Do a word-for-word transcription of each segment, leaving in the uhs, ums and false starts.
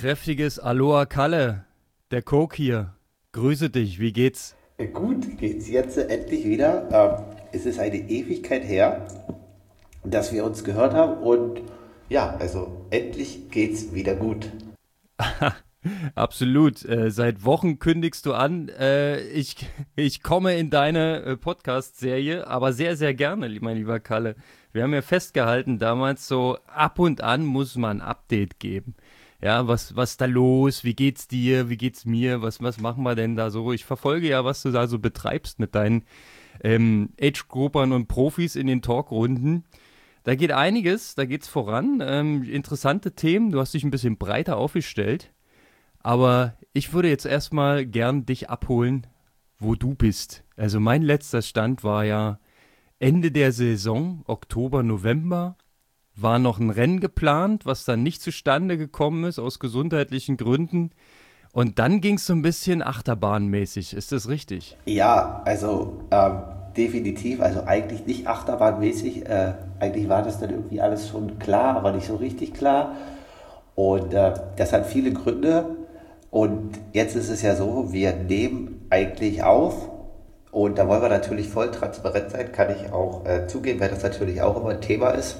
kräftiges Aloha Kalle, der Coke hier. Grüße dich, wie geht's? Gut, geht's jetzt endlich wieder. Ähm, es ist eine Ewigkeit her, dass wir uns gehört haben und ja, also endlich geht's wieder gut. Absolut. Äh, seit Wochen kündigst du an, äh, ich, ich komme in deine äh, Podcast-Serie, aber sehr, sehr gerne, li- mein lieber Kalle. Wir haben ja festgehalten damals, so ab und an muss man ein Update geben. Ja, was, was ist da los? Wie geht's dir? Wie geht's mir? Was, was machen wir denn da so? Ich verfolge ja, was du da so betreibst mit deinen ähm, Age-Gruppern und Profis in den Talkrunden. Da geht einiges, da geht's voran. Ähm, interessante Themen, du hast dich ein bisschen breiter aufgestellt. Aber ich würde jetzt erstmal gern dich abholen, wo du bist. Also mein letzter Stand war ja Ende der Saison, Oktober, November, war noch ein Rennen geplant, was dann nicht zustande gekommen ist aus gesundheitlichen Gründen. Und dann ging es so ein bisschen achterbahnmäßig. Ist das richtig? Ja, also ähm, definitiv, also eigentlich nicht achterbahnmäßig. Äh, eigentlich war das dann irgendwie alles schon klar, aber nicht so richtig klar. Und äh, das hat viele Gründe. Und jetzt ist es ja so, wir nehmen eigentlich auf. Und da wollen wir natürlich voll transparent sein, kann ich auch äh, zugeben, weil das natürlich auch immer ein Thema ist.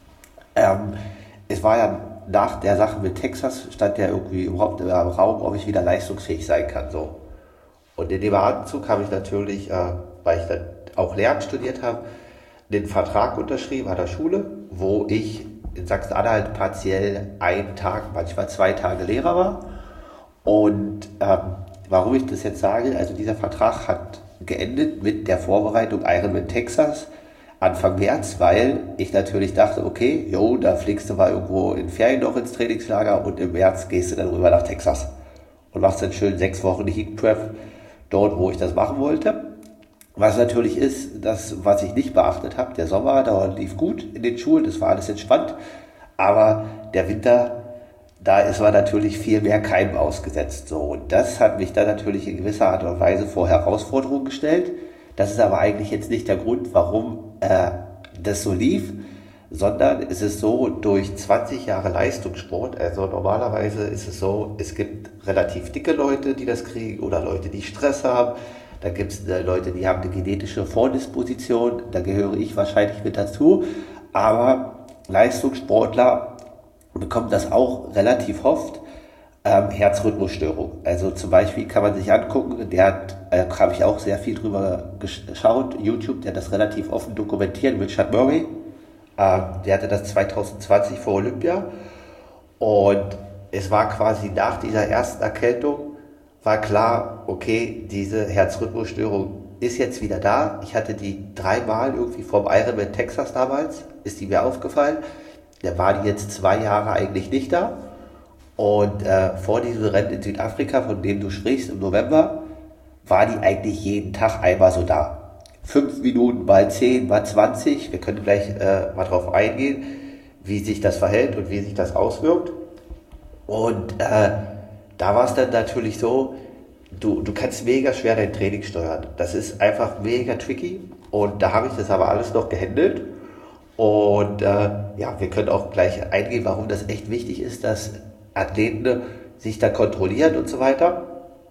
Ähm, Es war ja nach der Sache mit Texas, stand ja irgendwie überhaupt im Raum, ob ich wieder leistungsfähig sein kann. So. Und in dem Atemzug habe ich natürlich, äh, weil ich dann auch Lehramt studiert habe, den Vertrag unterschrieben an der Schule, wo ich in Sachsen-Anhalt partiell einen Tag, manchmal zwei Tage Lehrer war. Und ähm, warum ich das jetzt sage, also dieser Vertrag hat geendet mit der Vorbereitung Ironman Texas Anfang März, weil ich natürlich dachte, okay, jo, da fliegst du mal irgendwo in Ferien noch ins Trainingslager und im März gehst du dann rüber nach Texas und machst dann schön sechs Wochen Heat Prep dort, wo ich das machen wollte. Was natürlich ist, das, was ich nicht beachtet habe, der Sommer, da lief gut in den Schulen, das war alles entspannt, aber der Winter, da ist man natürlich viel mehr Keimen ausgesetzt. So. Und das hat mich dann natürlich in gewisser Art und Weise vor Herausforderungen gestellt. Das ist aber eigentlich jetzt nicht der Grund, warum äh, das so lief, sondern es ist so, durch zwanzig Jahre Leistungssport, also normalerweise ist es so, es gibt relativ dicke Leute, die das kriegen oder Leute, die Stress haben. Dann gibt es äh, Leute, die haben eine genetische Vordisposition, da gehöre ich wahrscheinlich mit dazu. Aber Leistungssportler bekommen das auch relativ oft, ähm, Herzrhythmusstörung. Also zum Beispiel kann man sich angucken, der hat, äh, habe ich auch sehr viel drüber geschaut, YouTube, der hat das relativ offen dokumentiert, Richard Murray, ähm, der hatte das zwanzig zwanzig vor Olympia und es war quasi nach dieser ersten Erkältung, war klar, okay, diese Herzrhythmusstörung ist jetzt wieder da. Ich hatte die dreimal irgendwie vom Ironman Texas damals, ist die mir aufgefallen. Der war die jetzt zwei Jahre eigentlich nicht da. Und äh, vor diesem Rennen in Südafrika, von dem du sprichst, im November, war die eigentlich jeden Tag einmal so da. Fünf Minuten, mal zehn, mal zwanzig. Wir können gleich äh, mal drauf eingehen, wie sich das verhält und wie sich das auswirkt. Und äh, da war es dann natürlich so, du, du kannst mega schwer dein Training steuern. Das ist einfach mega tricky. Und da habe ich das aber alles noch gehandelt. Und äh, ja, wir können auch gleich eingehen, warum das echt wichtig ist, dass Athleten sich da kontrollieren und so weiter.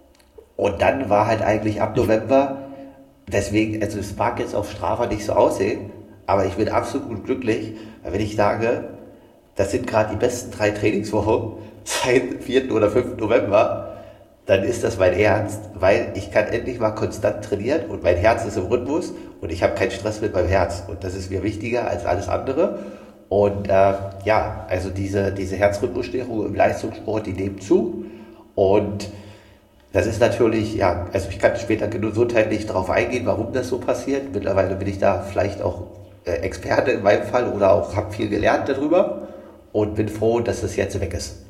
Und dann war halt eigentlich ab November, deswegen, also es mag jetzt auf Strava nicht so aussehen, aber ich bin absolut glücklich, weil wenn ich sage, das sind gerade die besten drei Trainingswochen seit vierten oder fünften November, dann ist das mein Ernst, weil ich kann endlich mal konstant trainieren und mein Herz ist im Rhythmus und ich habe keinen Stress mit meinem Herz und das ist mir wichtiger als alles andere. Und äh, ja, also diese, diese Herzrhythmusstörung im Leistungssport, die nehmen zu und das ist natürlich, ja, also ich kann später gesundheitlich darauf eingehen, warum das so passiert. Mittlerweile bin ich da vielleicht auch äh, Experte in meinem Fall oder auch habe viel gelernt darüber und bin froh, dass das jetzt weg ist.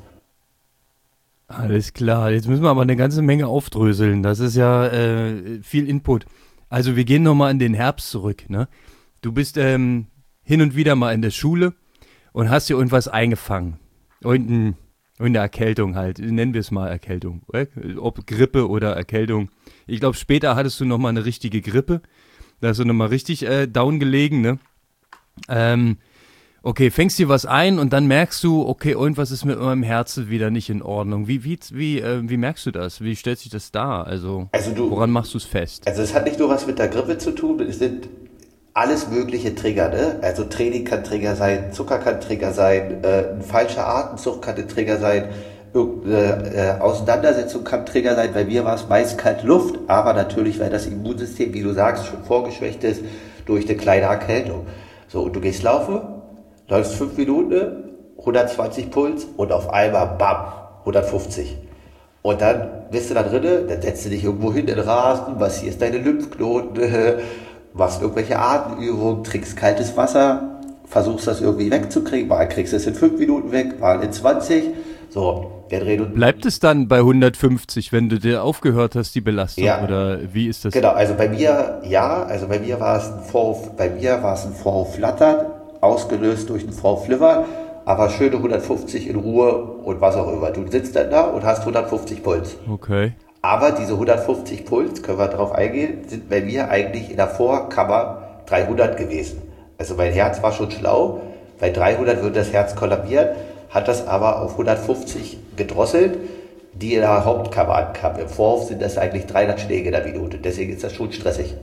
Alles klar, jetzt müssen wir aber eine ganze Menge aufdröseln. Das ist ja äh, viel Input. Also wir gehen nochmal in den Herbst zurück, ne? Du bist ähm, hin und wieder mal in der Schule und hast dir irgendwas eingefangen. Irgendein, irgendeine Erkältung halt, nennen wir es mal Erkältung. Oder? Ob Grippe oder Erkältung. Ich glaube, später hattest du nochmal eine richtige Grippe. Da hast du nochmal richtig äh, down gelegen, ne? Ähm, Okay, fängst dir was ein und dann merkst du, okay, irgendwas ist mit meinem Herzen wieder nicht in Ordnung. Wie, wie, wie, äh, wie merkst du das? Wie stellt sich das dar? Also, Also du, woran machst du es fest? also es hat nicht nur was mit der Grippe zu tun, es sind alles mögliche Trigger, ne? Also Training kann Trigger sein, Zucker kann Trigger sein, äh, ein falscher Atemzug kann ein Trigger sein, irgendeine äh, Auseinandersetzung kann Trigger sein. Bei mir war es meist kalte Luft, aber natürlich, weil das Immunsystem, wie du sagst, schon vorgeschwächt ist durch eine kleine Erkältung. So, und du gehst laufen, läufst fünf Minuten, hundertzwanzig Puls und auf einmal, bam, hundertfünfzig. Und dann bist du da drinnen, dann setzt du dich irgendwo hin in den Rasen, massierst deine Lymphknoten, machst irgendwelche Atemübungen, trinkst kaltes Wasser, versuchst das irgendwie wegzukriegen, mal kriegst du es in fünf Minuten weg, mal in zwanzig. So, der Dreh und Bleibt es dann bei hundertfünfzig, wenn du dir aufgehört hast, die Belastung? Ja. Oder wie ist das? Genau, also bei mir, ja, also bei mir war es ein Vorhof, bei mir war es ein Vorhofflattern, ausgelöst durch einen Vorhoffliver, aber schöne hundertfünfzig in Ruhe und was auch immer. Du sitzt dann da und hast hundertfünfzig Puls. Okay. Aber diese hundertfünfzig Puls, können wir darauf eingehen, sind bei mir eigentlich in der Vorkammer dreihundert gewesen. Also mein Herz war schon schlau, bei dreihundert würde das Herz kollabieren, hat das aber auf hundertfünfzig gedrosselt, die in der Hauptkammer ankamen. Im Vorhof sind das eigentlich dreihundert Schläge in der Minute, deswegen ist das schon stressig.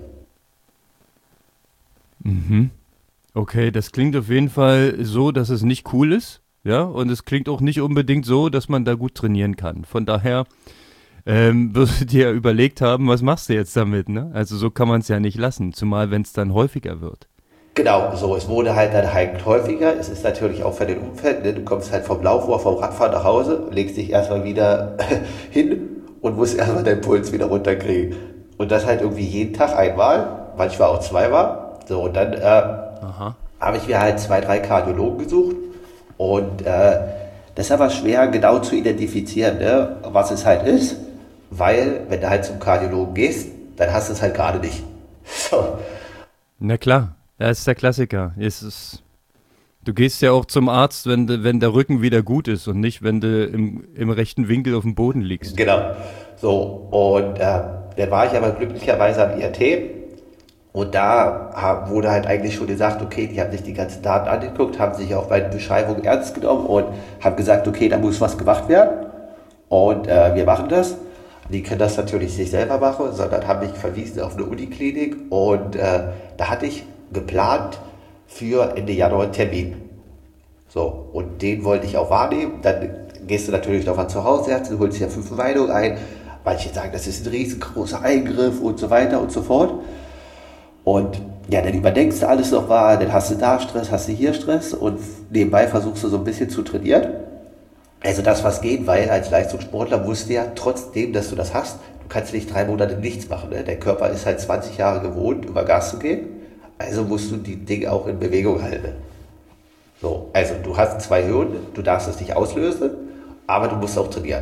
Mhm. Okay, das klingt auf jeden Fall so, dass es nicht cool ist, ja, und es klingt auch nicht unbedingt so, dass man da gut trainieren kann. Von daher ähm, wirst du dir überlegt haben, was machst du jetzt damit, ne? Also so kann man es ja nicht lassen, zumal wenn es dann häufiger wird. Genau, so, es wurde halt dann halt häufiger, es ist natürlich auch für den Umfeld, ne? Du kommst halt vom Lauf oder vom Radfahren nach Hause, legst dich erstmal wieder hin und musst erstmal deinen Puls wieder runterkriegen. Und das halt irgendwie jeden Tag einmal, manchmal auch zweimal. So, und dann äh, habe ich mir halt zwei, drei Kardiologen gesucht und äh, das ist aber schwer genau zu identifizieren, ne, was es halt ist, weil wenn du halt zum Kardiologen gehst, dann hast du es halt gerade nicht. So. Na klar, das ist der Klassiker. Es ist, du gehst ja auch zum Arzt, wenn, de, wenn der Rücken wieder gut ist und nicht, wenn du im, im rechten Winkel auf dem Boden liegst. Genau. So, und äh, dann war ich aber glücklicherweise am I R T. Und da wurde halt eigentlich schon gesagt, okay, die haben sich die ganzen Daten angeguckt, haben sich auch meine Beschreibung ernst genommen und haben gesagt, okay, da muss was gemacht werden und äh, wir machen das. Die können das natürlich nicht selber machen, sondern haben mich verwiesen auf eine Uniklinik und äh, da hatte ich geplant für Ende Januar einen Termin. So, und den wollte ich auch wahrnehmen. Dann gehst du natürlich noch mal zu Hausärzten, holst dir fünf Meinungen ein. Manche sagen, das ist ein riesengroßer Eingriff und so weiter und so fort. Und ja, dann überdenkst du alles noch mal, dann hast du da Stress, hast du hier Stress und nebenbei versuchst du so ein bisschen zu trainieren. Also das, was geht, weil als Leistungssportler musst du ja trotzdem, dass du das hast, du kannst nicht drei Monate nichts machen. Ne? Der Körper ist halt zwanzig Jahre gewohnt, über Gas zu gehen, also musst du die Dinge auch in Bewegung halten. So, also du hast zwei Hürden, du darfst es nicht auslösen, aber du musst auch trainieren.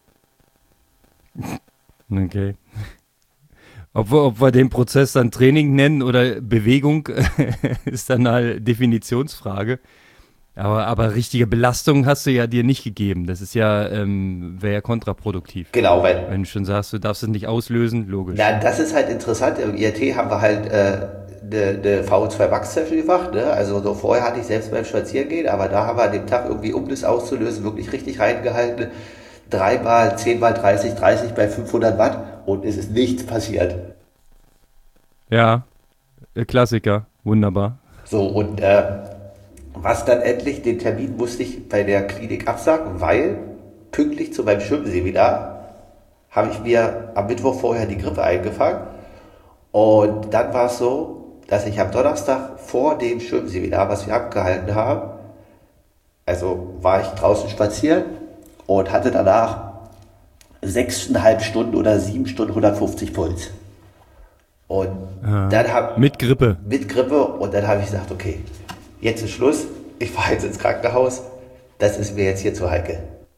Okay. Ob wir, ob wir den Prozess dann Training nennen oder Bewegung, ist dann eine Definitionsfrage. Aber, aber richtige Belastung hast du ja dir nicht gegeben. Das ist ja, ähm, wäre ja kontraproduktiv. Genau, weil... Wenn du schon sagst, du darfst es nicht auslösen, logisch. Na, das ist halt interessant. Im I R T haben wir halt äh, eine, eine V O zwei Max Session gemacht. Ne? Also so vorher hatte ich selbst beim Spazierengehen, aber da haben wir an dem Tag irgendwie, um das auszulösen, wirklich richtig reingehalten. Dreimal, zehnmal dreißig, dreißig bei fünfhundert Watt und es ist nichts passiert. Ja, Klassiker, wunderbar. So, und äh, was dann endlich, den Termin musste ich bei der Klinik absagen, weil pünktlich zu meinem Schwimmseminar habe ich mir am Mittwoch vorher die Grippe eingefangen. Und dann war es so, dass ich am Donnerstag vor dem Schwimmseminar, was wir abgehalten haben, also war ich draußen spazieren und hatte danach sechseinhalb Stunden oder sieben Stunden hundertfünfzig Puls. Und ja, dann hab, mit Grippe. Mit Grippe und dann habe ich gesagt, okay, jetzt ist Schluss, ich fahre jetzt ins Krankenhaus, das ist mir jetzt hier zu heikel.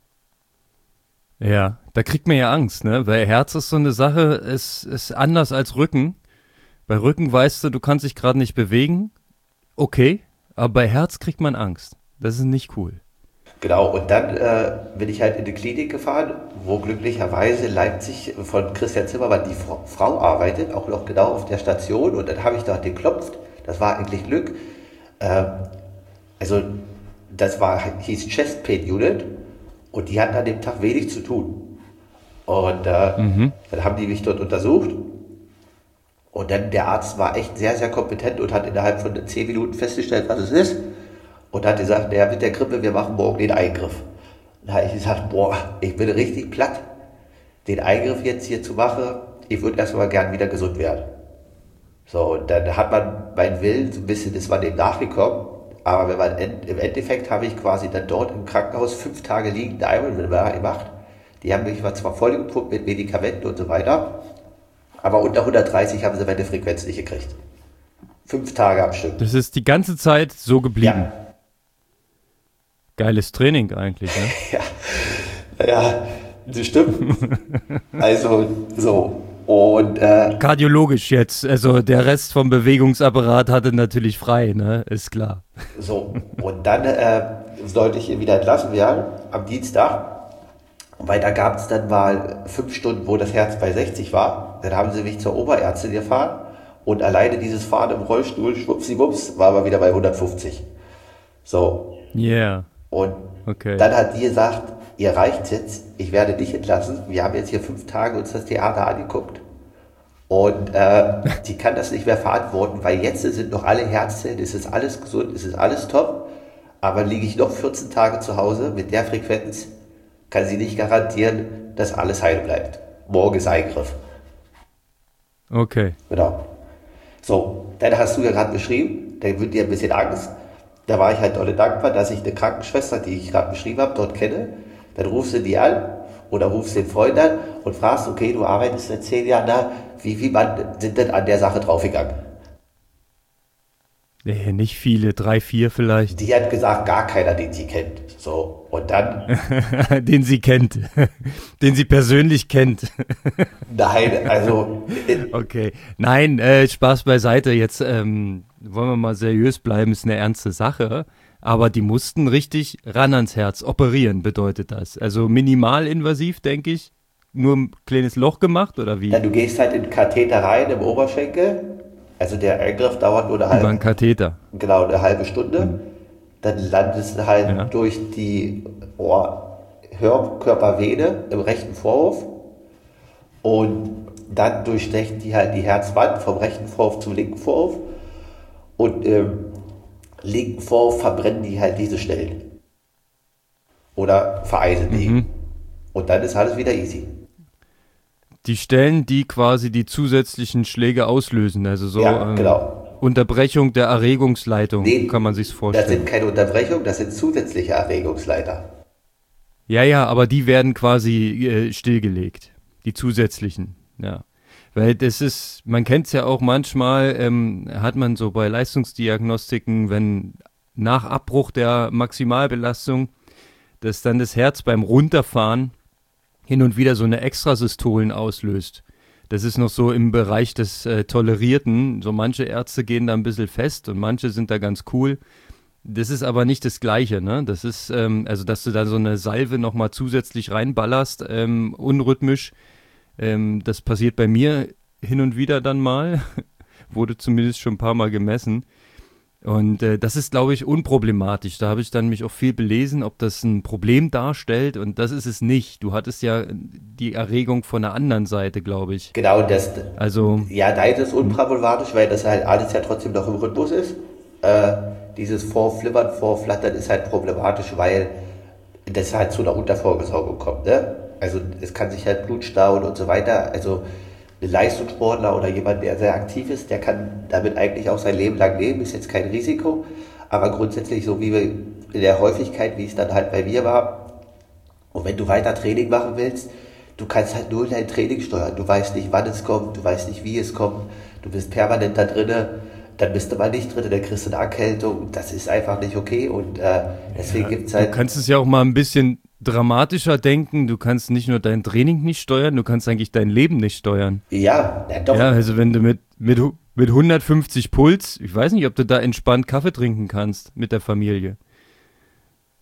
Ja, da kriegt man ja Angst, ne? Weil Herz ist so eine Sache, es ist anders als Rücken. Bei Rücken weißt du, du kannst dich gerade nicht bewegen, okay, aber bei Herz kriegt man Angst. Das ist nicht cool. Genau, und dann äh, bin ich halt in die Klinik gefahren, wo glücklicherweise in Leipzig von Christian Zimmermann die Frau, Frau arbeitet, auch noch genau auf der Station. Und dann habe ich da geklopft, das war eigentlich Glück. Ähm, Also das war, hieß Chest Pain Unit und die hatten an dem Tag wenig zu tun. Und äh, mhm. dann haben die mich dort untersucht und dann der Arzt war echt sehr, sehr kompetent und hat innerhalb von zehn Minuten festgestellt, was es ist und hat gesagt, naja, mit der Grippe, wir machen morgen den Eingriff. Da habe ich gesagt, boah, ich bin richtig platt, den Eingriff jetzt hier zu machen, ich würde erstmal gern wieder gesund werden. So, und dann hat man meinen Willen so ein bisschen, ist man dem nachgekommen, aber wenn man im Endeffekt habe ich quasi dann dort im Krankenhaus fünf Tage liegend Ironman gemacht. Die haben mich zwar vollgepumpt mit Medikamenten und so weiter, aber unter hundertdreißig haben sie meine Frequenz nicht gekriegt. Fünf Tage am Stück. Das ist die ganze Zeit so geblieben. Ja. Geiles Training eigentlich, ne? ja, ja, das stimmt. Also, so. Und, äh, kardiologisch jetzt, also der Rest vom Bewegungsapparat hatte natürlich frei, ne? Ist klar. So, und dann äh, sollte ich wieder entlassen werden am Dienstag. Weil da gab es dann mal fünf Stunden, wo das Herz bei sechzig war. Dann haben sie mich zur Oberärztin gefahren und alleine dieses Fahren im Rollstuhl, schwuppsiwupps, war aber wieder bei hundertfünfzig. So. Yeah. Und okay. Dann hat die gesagt, ihr reicht jetzt, ich werde dich entlassen. Wir haben jetzt hier fünf Tage uns das Theater angeguckt. Und äh, die kann das nicht mehr verantworten, weil jetzt sind noch alle Herzzellen, es ist alles gesund, es ist alles top. Aber liege ich noch vierzehn Tage zu Hause mit der Frequenz, kann sie nicht garantieren, dass alles heil bleibt. Morgen ist Eingriff. Okay. Genau. So, dann hast du ja gerade beschrieben, da wird dir ein bisschen Angst. Da war ich halt dolle dankbar, dass ich eine Krankenschwester, die ich gerade beschrieben habe, dort kenne. Dann rufst du die an oder rufst den Freund an und fragst, okay, du arbeitest seit zehn Jahren da, wie viele Mann sind denn an der Sache draufgegangen? Nee, nicht viele, drei, vier vielleicht. Die hat gesagt, gar keiner, den sie kennt. So, und dann... den sie kennt. Den sie persönlich kennt. Nein, also... Okay, nein, äh, Spaß beiseite. Jetzt ähm, wollen wir mal seriös bleiben, ist eine ernste Sache. Aber die mussten richtig ran ans Herz operieren, bedeutet das. Also minimalinvasiv, denke ich. Nur ein kleines Loch gemacht, oder wie? Ja, du gehst halt in den Katheter rein im Oberschenkel. Also der Eingriff dauert nur eine halbe... Über einen Katheter. Genau, eine halbe Stunde. Mhm. Dann landest du halt ja. durch die Ohr Hörkörpervene im rechten Vorhof. Und dann durchstechen die halt die Herzwand vom rechten Vorhof zum linken Vorhof. Und im linken Vorhof verbrennen die halt diese Stellen. Oder vereisen die. Mhm. Und dann ist alles wieder easy. Die Stellen, die quasi die zusätzlichen Schläge auslösen, also so ja, genau. ähm, Unterbrechung der Erregungsleitung, nee, kann man sich vorstellen. Das sind keine Unterbrechungen, das sind zusätzliche Erregungsleiter. Ja, ja, aber die werden quasi äh, stillgelegt, die zusätzlichen, ja. Weil das ist, man kennt es ja auch manchmal, ähm, hat man so bei Leistungsdiagnostiken, wenn nach Abbruch der Maximalbelastung, dass dann das Herz beim Runterfahren hin und wieder so eine Extrasystolen auslöst. Das ist noch so im Bereich des äh, Tolerierten. So manche Ärzte gehen da ein bisschen fest und manche sind da ganz cool. Das ist aber nicht das Gleiche, ne? Das ist, ähm, also dass du da so eine Salve nochmal zusätzlich reinballerst, ähm, unrhythmisch. Ähm, das passiert bei mir hin und wieder dann mal. Wurde zumindest schon ein paar Mal gemessen. Und äh, das ist, glaube ich, unproblematisch. Da habe ich dann mich auch viel belesen, ob das ein Problem darstellt. Und das ist es nicht. Du hattest ja die Erregung von der anderen Seite, glaube ich. Genau, das. Also, ja, da ist es unproblematisch, weil das halt alles ja trotzdem noch im Rhythmus ist. Äh, dieses Vorflimmern, Vorflattern ist halt problematisch, weil das halt zu einer Untervorgesorgung kommt. Ne? Also es kann sich halt Blut stauen und so weiter. Also ein Leistungssportler oder jemand, der sehr aktiv ist, der kann damit eigentlich auch sein Leben lang leben, ist jetzt kein Risiko, aber grundsätzlich so wie wir in der Häufigkeit, wie es dann halt bei mir war, und wenn du weiter Training machen willst, du kannst halt nur dein Training steuern, du weißt nicht, wann es kommt, du weißt nicht, wie es kommt, du bist permanent da drinne, dann bist du mal nicht drin, dann kriegst du eine Erkältung, das ist einfach nicht okay und äh, deswegen ja, gibt es halt... Du kannst es ja auch mal ein bisschen dramatischer denken, du kannst nicht nur dein Training nicht steuern, du kannst eigentlich dein Leben nicht steuern. Ja, ja doch. Ja, also wenn du mit, mit, mit hundertfünfzig Puls, ich weiß nicht, ob du da entspannt Kaffee trinken kannst mit der Familie.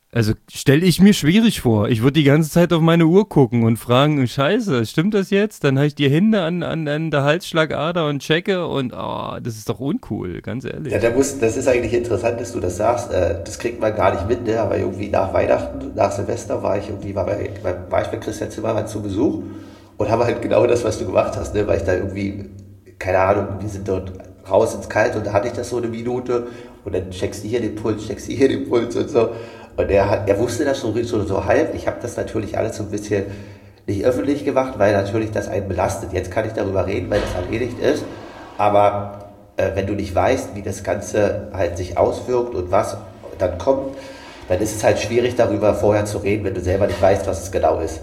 Also stelle ich mir schwierig vor. Ich würde die ganze Zeit auf meine Uhr gucken und fragen, scheiße, stimmt das jetzt? Dann habe ich die Hände an, an, an der Halsschlagader und checke und oh, das ist doch uncool, ganz ehrlich. Ja, da muss, das ist eigentlich interessant, dass du das sagst. Äh, Das kriegt man gar nicht mit, ne? Aber irgendwie nach Weihnachten, nach Silvester war ich irgendwie, war, bei, war ich bei Christian Zimmermann zu Besuch und habe halt genau das, was du gemacht hast, ne? Weil ich da irgendwie, keine Ahnung, wir sind dort raus ins Kalte und da hatte ich das so eine Minute und dann checkst du hier den Puls, checkst du hier den Puls und so. Und er, hat, er wusste das so, so, so halb. Ich habe das natürlich alles so ein bisschen nicht öffentlich gemacht, weil natürlich das einen belastet. Jetzt kann ich darüber reden, weil das erledigt ist. Aber äh, wenn du nicht weißt, wie das Ganze halt sich auswirkt und was dann kommt, dann ist es halt schwierig, darüber vorher zu reden, wenn du selber nicht weißt, was es genau ist.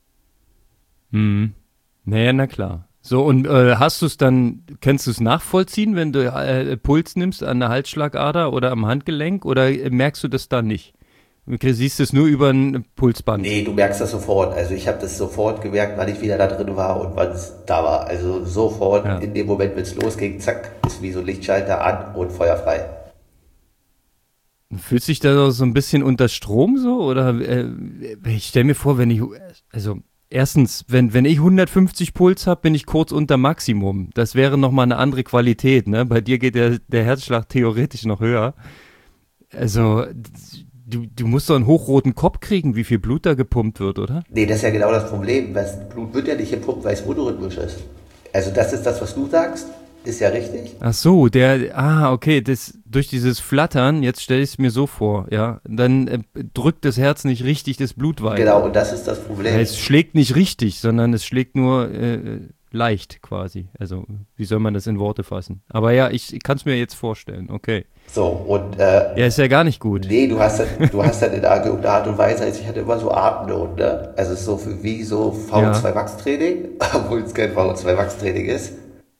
Hm. Naja, na klar. So, und äh, hast du es dann, kannst du es nachvollziehen, wenn du äh, Puls nimmst an der Halsschlagader oder am Handgelenk oder äh, merkst du das dann nicht? Du siehst es nur über ein Pulsband. Nee, du merkst das sofort. Also ich habe das sofort gemerkt, wann ich wieder da drin war und wann es da war. Also sofort Ja. in dem Moment, wenn es losging, zack, ist wie so ein Lichtschalter an und feuerfrei. Fühlt sich da so ein bisschen unter Strom so? Oder äh, ich stelle mir vor, wenn ich, also erstens, wenn, wenn ich hundertfünfzig Puls habe, bin ich kurz unter Maximum. Das wäre nochmal eine andere Qualität, ne? Bei dir geht der, der Herzschlag theoretisch noch höher. Also, du, du musst doch einen hochroten Kopf kriegen, wie viel Blut da gepumpt wird, oder? Nee, das ist ja genau das Problem. Das Blut wird ja nicht gepumpt, weil es unrhythmisch ist. Also das ist das, was du sagst, ist ja richtig. Ach so, der, ah, okay, das, durch dieses Flattern, jetzt stelle ich es mir so vor, ja, dann äh, drückt das Herz nicht richtig das Blut weiter. Genau, und das ist das Problem. Ja, es schlägt nicht richtig, sondern es schlägt nur äh, leicht quasi. Also, wie soll man das in Worte fassen? Aber ja, ich, ich kann es mir jetzt vorstellen, okay. So, und äh, Ja, ist ja gar nicht gut. nee, du hast dann, du hast dann in irgendeiner Art und Weise, also ich hatte immer so Atemnot, ne? Also es ist so für, wie so V zwei Max Training, obwohl es kein V zwei Max Training ist.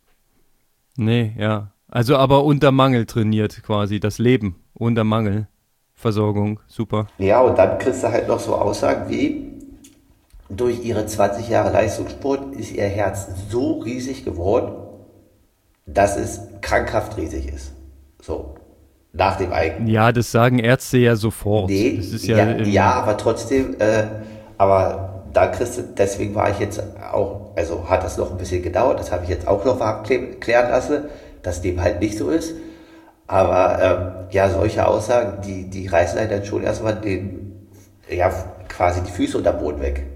Nee, ja. Also aber unter Mangel trainiert quasi, das Leben unter Mangel. Versorgung, super. Ja, und dann kriegst du halt noch so Aussagen wie, durch ihre zwanzig Jahre Leistungssport ist ihr Herz so riesig geworden, dass es krankhaft riesig ist. So, nach dem eigenen. Ja, das sagen Ärzte ja sofort. Nee, Das ist ja, ja, ja, im- aber trotzdem, äh, aber da kriegst du, deswegen war ich jetzt auch, also hat das noch ein bisschen gedauert, das habe ich jetzt auch noch mal abklä- klären lassen, dass dem halt nicht so ist. Aber ähm, ja, solche Aussagen, die, die reißen halt dann schon erstmal den, ja, quasi die Füße unter Boden weg.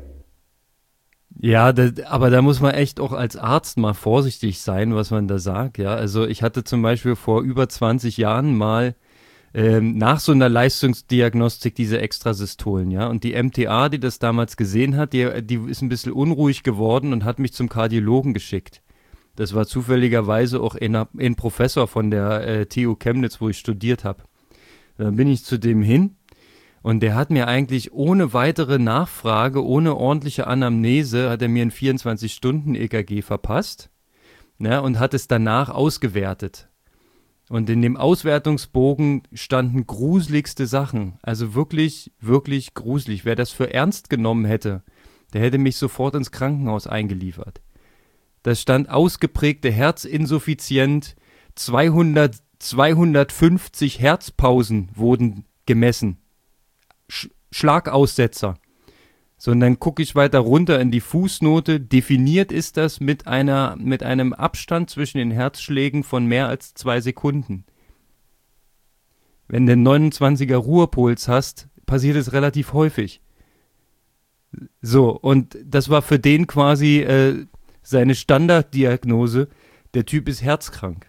Ja, das, aber da muss man echt auch als Arzt mal vorsichtig sein, was man da sagt. Ja, also ich hatte zum Beispiel vor über zwanzig Jahren mal ähm, nach so einer Leistungsdiagnostik diese Extrasystolen, ja, und die M T A, die das damals gesehen hat, die, die ist ein bisschen unruhig geworden und hat mich zum Kardiologen geschickt. Das war zufälligerweise auch ein, ein Professor von der äh, T U Chemnitz, wo ich studiert habe. Dann bin ich zu dem hin. Und der hat mir eigentlich ohne weitere Nachfrage, ohne ordentliche Anamnese, hat er mir ein vierundzwanzig-Stunden-E K G verpasst, ne, und hat es danach ausgewertet. Und in dem Auswertungsbogen standen gruseligste Sachen. Also wirklich, wirklich gruselig. Wer das für ernst genommen hätte, der hätte mich sofort ins Krankenhaus eingeliefert. Da stand ausgeprägte Herzinsuffizienz, zweihundert, zweihundertfünfzig Herzpausen wurden gemessen. Sch- Schlagaussetzer. So, und dann gucke ich weiter runter in die Fußnote. Definiert ist das mit einer, mit einem Abstand zwischen den Herzschlägen von mehr als zwei Sekunden. Wenn du einen neunundzwanziger Ruhepuls hast, passiert es relativ häufig. So, und das war für den quasi äh, seine Standarddiagnose. Der Typ ist herzkrank.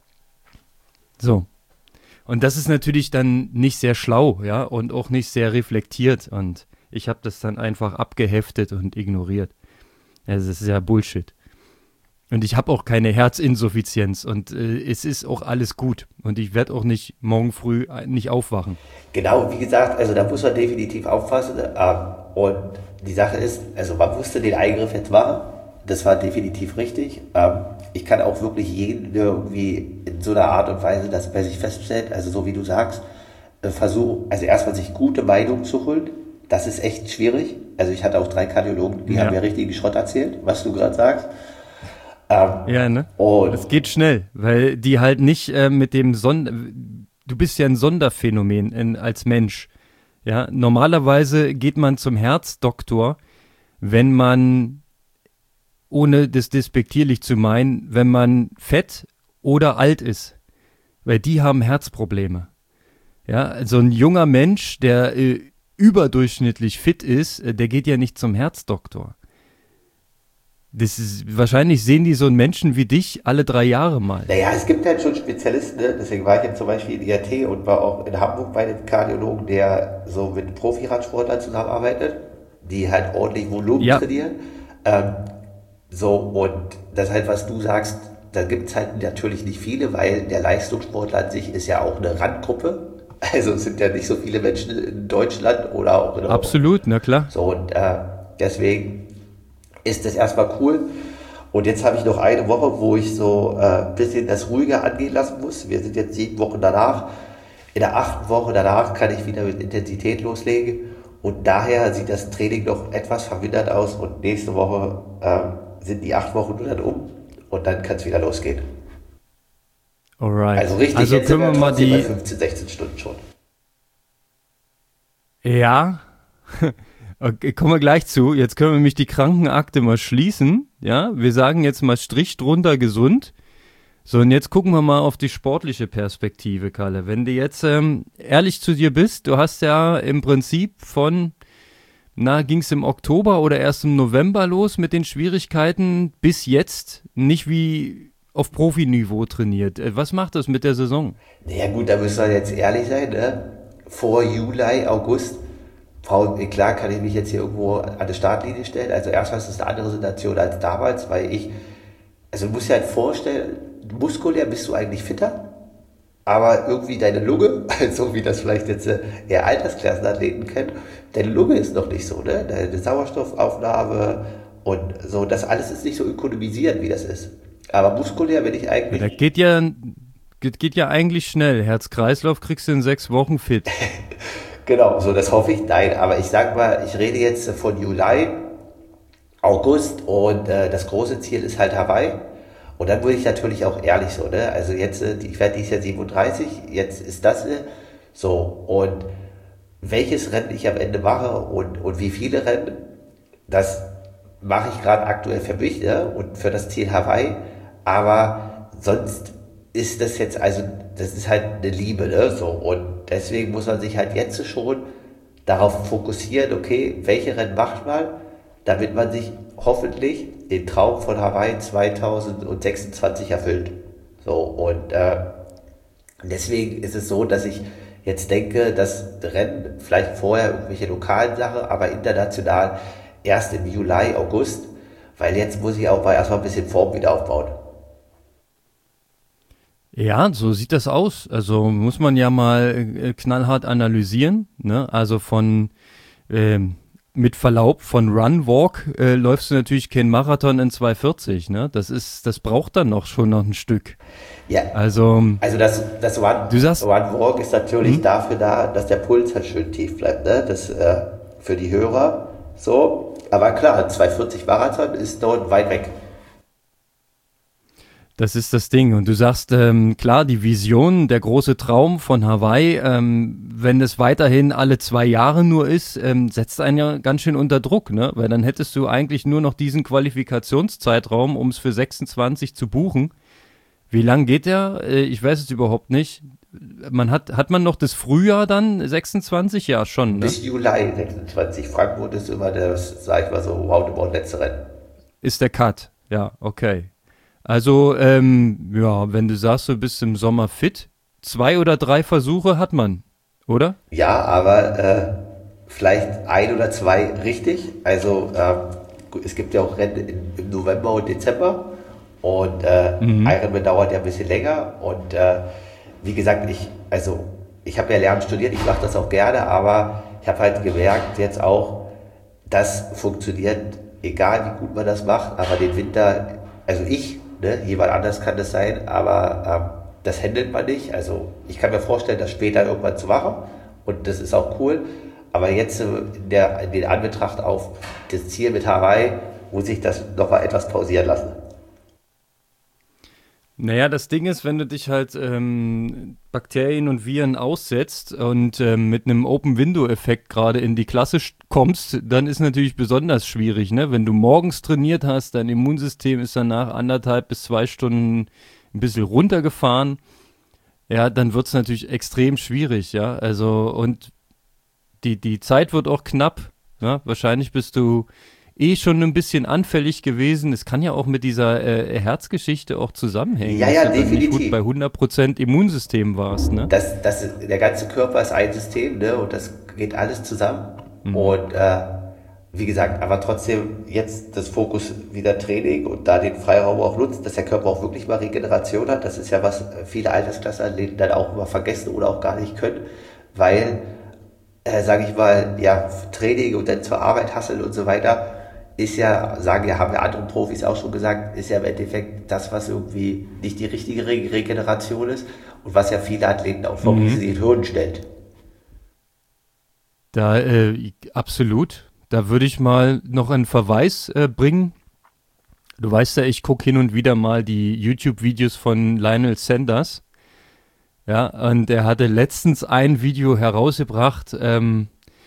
So. Und das ist natürlich dann nicht sehr schlau, ja, und auch nicht sehr reflektiert. Und ich habe das dann einfach abgeheftet und ignoriert. Also das ist ja Bullshit. Und ich habe auch keine Herzinsuffizienz und äh, es ist auch alles gut. Und ich werde auch nicht morgen früh äh, nicht aufwachen. Genau, wie gesagt, also da muss man definitiv aufpassen. Ähm, und die Sache ist, also man musste den Eingriff jetzt machen. Das war definitiv richtig. Ähm, ich kann auch wirklich jeden, der irgendwie in so einer Art und Weise das bei sich feststellt, also so wie du sagst, äh, versuchen, also erstmal sich gute Meinungen zu holen. Das ist echt schwierig. Also ich hatte auch drei Kardiologen, die Ja. haben mir richtigen Schrott erzählt, was du gerade sagst. Ähm, Ja, ne? und Es geht schnell, weil die halt nicht äh, mit dem Sonder... Du bist ja ein Sonderphänomen in, als Mensch. Ja, normalerweise geht man zum Herzdoktor, wenn man, ohne das despektierlich zu meinen, wenn man fett oder alt ist, weil die haben Herzprobleme. Ja, also ein junger Mensch, der äh, überdurchschnittlich fit ist, äh, der geht ja nicht zum Herzdoktor. Das ist, wahrscheinlich sehen die so einen Menschen wie dich alle drei Jahre mal. Naja, es gibt halt schon Spezialisten, ne? Deswegen war ich jetzt zum Beispiel in I A T und war auch in Hamburg bei dem Kardiologen, der so mit Profi-Radsportlern zusammenarbeitet, die halt ordentlich Volumen Ja. trainieren. Ähm, so, und das halt, was du sagst, da gibt es halt natürlich nicht viele, weil der Leistungssportler an sich ist ja auch eine Randgruppe. Also es sind ja nicht so viele Menschen in Deutschland oder auch in Europa. Absolut, na klar. So, und äh, deswegen ist das erstmal cool. Und jetzt habe ich noch eine Woche, wo ich so ein äh, bisschen das ruhiger angehen lassen muss. Wir sind jetzt sieben Wochen danach. In der achten Woche danach kann ich wieder mit Intensität loslegen. Und daher sieht das Training noch etwas vermindert aus. Und nächste Woche ähm, sind die acht Wochen nur dann um. Und dann kann es wieder losgehen. Alright. Also richtig, also jetzt können sind wir wir mal trotzdem die. bei fünfzehn, sechzehn Stunden schon. Ja. Okay, kommen wir gleich zu. Jetzt können wir nämlich die Krankenakte mal schließen. Ja, wir sagen jetzt mal Strich drunter gesund. So, und jetzt gucken wir mal auf die sportliche Perspektive, Kalle. Wenn du jetzt ähm, ehrlich zu dir bist, du hast ja im Prinzip von, na, ging es im Oktober oder erst im November los mit den Schwierigkeiten, bis jetzt nicht wie auf Profiniveau trainiert. Äh, Was macht das mit der Saison? Naja gut, da müssen wir jetzt ehrlich sein, ne? Vor Juli, August, Frau, klar kann ich mich jetzt hier irgendwo an die Startlinie stellen. Also erstmal ist es eine andere Situation als damals, weil ich, also du musst dir halt vorstellen, muskulär bist du eigentlich fitter, aber irgendwie deine Lunge, so wie das vielleicht jetzt eher Altersklassenathleten kennen, deine Lunge ist noch nicht so, ne? Deine Sauerstoffaufnahme und so, das alles ist nicht so ökonomisiert, wie das ist. Aber muskulär bin ich eigentlich... Ja, das geht ja, geht, geht ja eigentlich schnell. Herz-Kreislauf kriegst du in sechs Wochen fit. Genau, so das hoffe ich. Nein, aber ich sag mal, ich rede jetzt von Juli, August und äh, das große Ziel ist halt Hawaii. Und dann wurde ich natürlich auch ehrlich so, ne? Also jetzt, äh, ich werde dieses Jahr siebenunddreißig, jetzt ist das äh, so. Und welches Rennen ich am Ende mache und, und wie viele Rennen, das mache ich gerade aktuell für mich, ne? Und für das Ziel Hawaii. Aber sonst ist das jetzt, also das ist halt eine Liebe, ne? So. Und deswegen muss man sich halt jetzt schon darauf fokussieren, okay, welche Rennen macht man, damit man sich hoffentlich den Traum von Hawaii zweitausendsechsundzwanzig erfüllt. So, und äh, deswegen ist es so, dass ich jetzt denke, dass Rennen vielleicht vorher irgendwelche lokalen Sachen, aber international erst im Juli, August, weil jetzt muss ich auch mal erstmal ein bisschen Form wieder aufbauen. Ja, so sieht das aus. Also muss man ja mal äh, knallhart analysieren. Ne? Also von, ähm, mit Verlaub, von Run, Walk äh, läufst du natürlich kein Marathon in zwei vierzig. Ne? Das ist, das braucht dann noch schon noch ein Stück. Ja, Also, also das, das One, du sagst, One Walk ist natürlich hm? dafür da, dass der Puls halt schön tief bleibt. Ne? Das äh, für die Hörer so. Aber klar, zwei vierzig Marathon ist dort weit weg. Das ist das Ding. Und du sagst, ähm, klar, die Vision, der große Traum von Hawaii, ähm, wenn es weiterhin alle zwei Jahre nur ist, ähm, setzt einen ja ganz schön unter Druck, ne? Weil dann hättest du eigentlich nur noch diesen Qualifikationszeitraum, um es für sechsundzwanzig zu buchen. Wie lang geht der? Äh, ich weiß es überhaupt nicht. Man hat, hat man noch das Frühjahr dann, sechsundzwanzig? Ja, schon, ne? Bis Juli sechsundzwanzig. Frankfurt ist immer das, sag ich mal so, roundabout letzte Rennen. Ist der Cut, ja, okay. Also, ähm, ja, wenn du sagst, du bist im Sommer fit, zwei oder drei Versuche hat man, oder? Ja, aber äh, vielleicht ein oder zwei richtig. Also ähm, es gibt ja auch Rennen in, im November und Dezember und äh, mhm. Ironman dauert ja ein bisschen länger und äh, wie gesagt, ich, also ich habe ja Lernen studiert, ich mache das auch gerne, aber ich habe halt gemerkt jetzt auch, das funktioniert, egal wie gut man das macht, aber den Winter, also ich, ne, jemand anders kann das sein, aber ähm, das handelt man nicht. Also ich kann mir vorstellen, das später irgendwann zu machen und das ist auch cool, aber jetzt in, der, in den Anbetracht auf das Ziel mit Hawaii muss ich das nochmal etwas pausieren lassen. Naja, das Ding ist, wenn du dich halt ähm, Bakterien und Viren aussetzt und ähm, mit einem Open-Window-Effekt gerade in die Klasse sch- kommst, dann ist natürlich besonders schwierig, ne? Wenn du morgens trainiert hast, dein Immunsystem ist dann nach anderthalb bis zwei Stunden ein bisschen runtergefahren, ja, dann wird es natürlich extrem schwierig, ja. Also, und die, die Zeit wird auch knapp, ja. Wahrscheinlich bist du eh schon ein bisschen anfällig gewesen. Es kann ja auch mit dieser äh, Herzgeschichte auch zusammenhängen, Ja, dass ja, du dann nicht gut definitiv. bei hundert Prozent Immunsystem warst, ne? Das, das, der ganze Körper ist ein System, ne? Und das geht alles zusammen. Mhm. Und äh, wie gesagt, aber trotzdem jetzt das Fokus wieder Training und da den Freiraum auch nutzen, dass der Körper auch wirklich mal Regeneration hat. Das ist ja was viele Altersklassenathleten dann auch immer vergessen oder auch gar nicht können, weil, äh, sage ich mal, ja, Training und dann zur Arbeit hasseln und so weiter, ist ja, sagen ja, haben ja andere Profis auch schon gesagt, ist ja im Endeffekt das, was irgendwie nicht die richtige Re Regeneration ist und was ja viele Athleten auch vor Mhm. riesige Hürden stellt. Da, äh, absolut. Da würde ich mal noch einen Verweis äh, bringen. Du weißt ja, ich gucke hin und wieder mal die YouTube-Videos von Lionel Sanders. Ja, und er hatte letztens ein Video herausgebracht, ähm,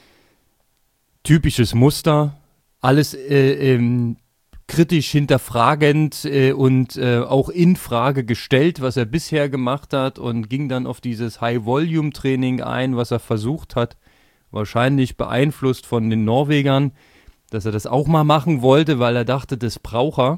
typisches Muster, alles äh, ähm, kritisch hinterfragend äh, und äh, auch in Frage gestellt, was er bisher gemacht hat und ging dann auf dieses High-Volume-Training ein, was er versucht hat, wahrscheinlich beeinflusst von den Norwegern, dass er das auch mal machen wollte, weil er dachte, das braucht er.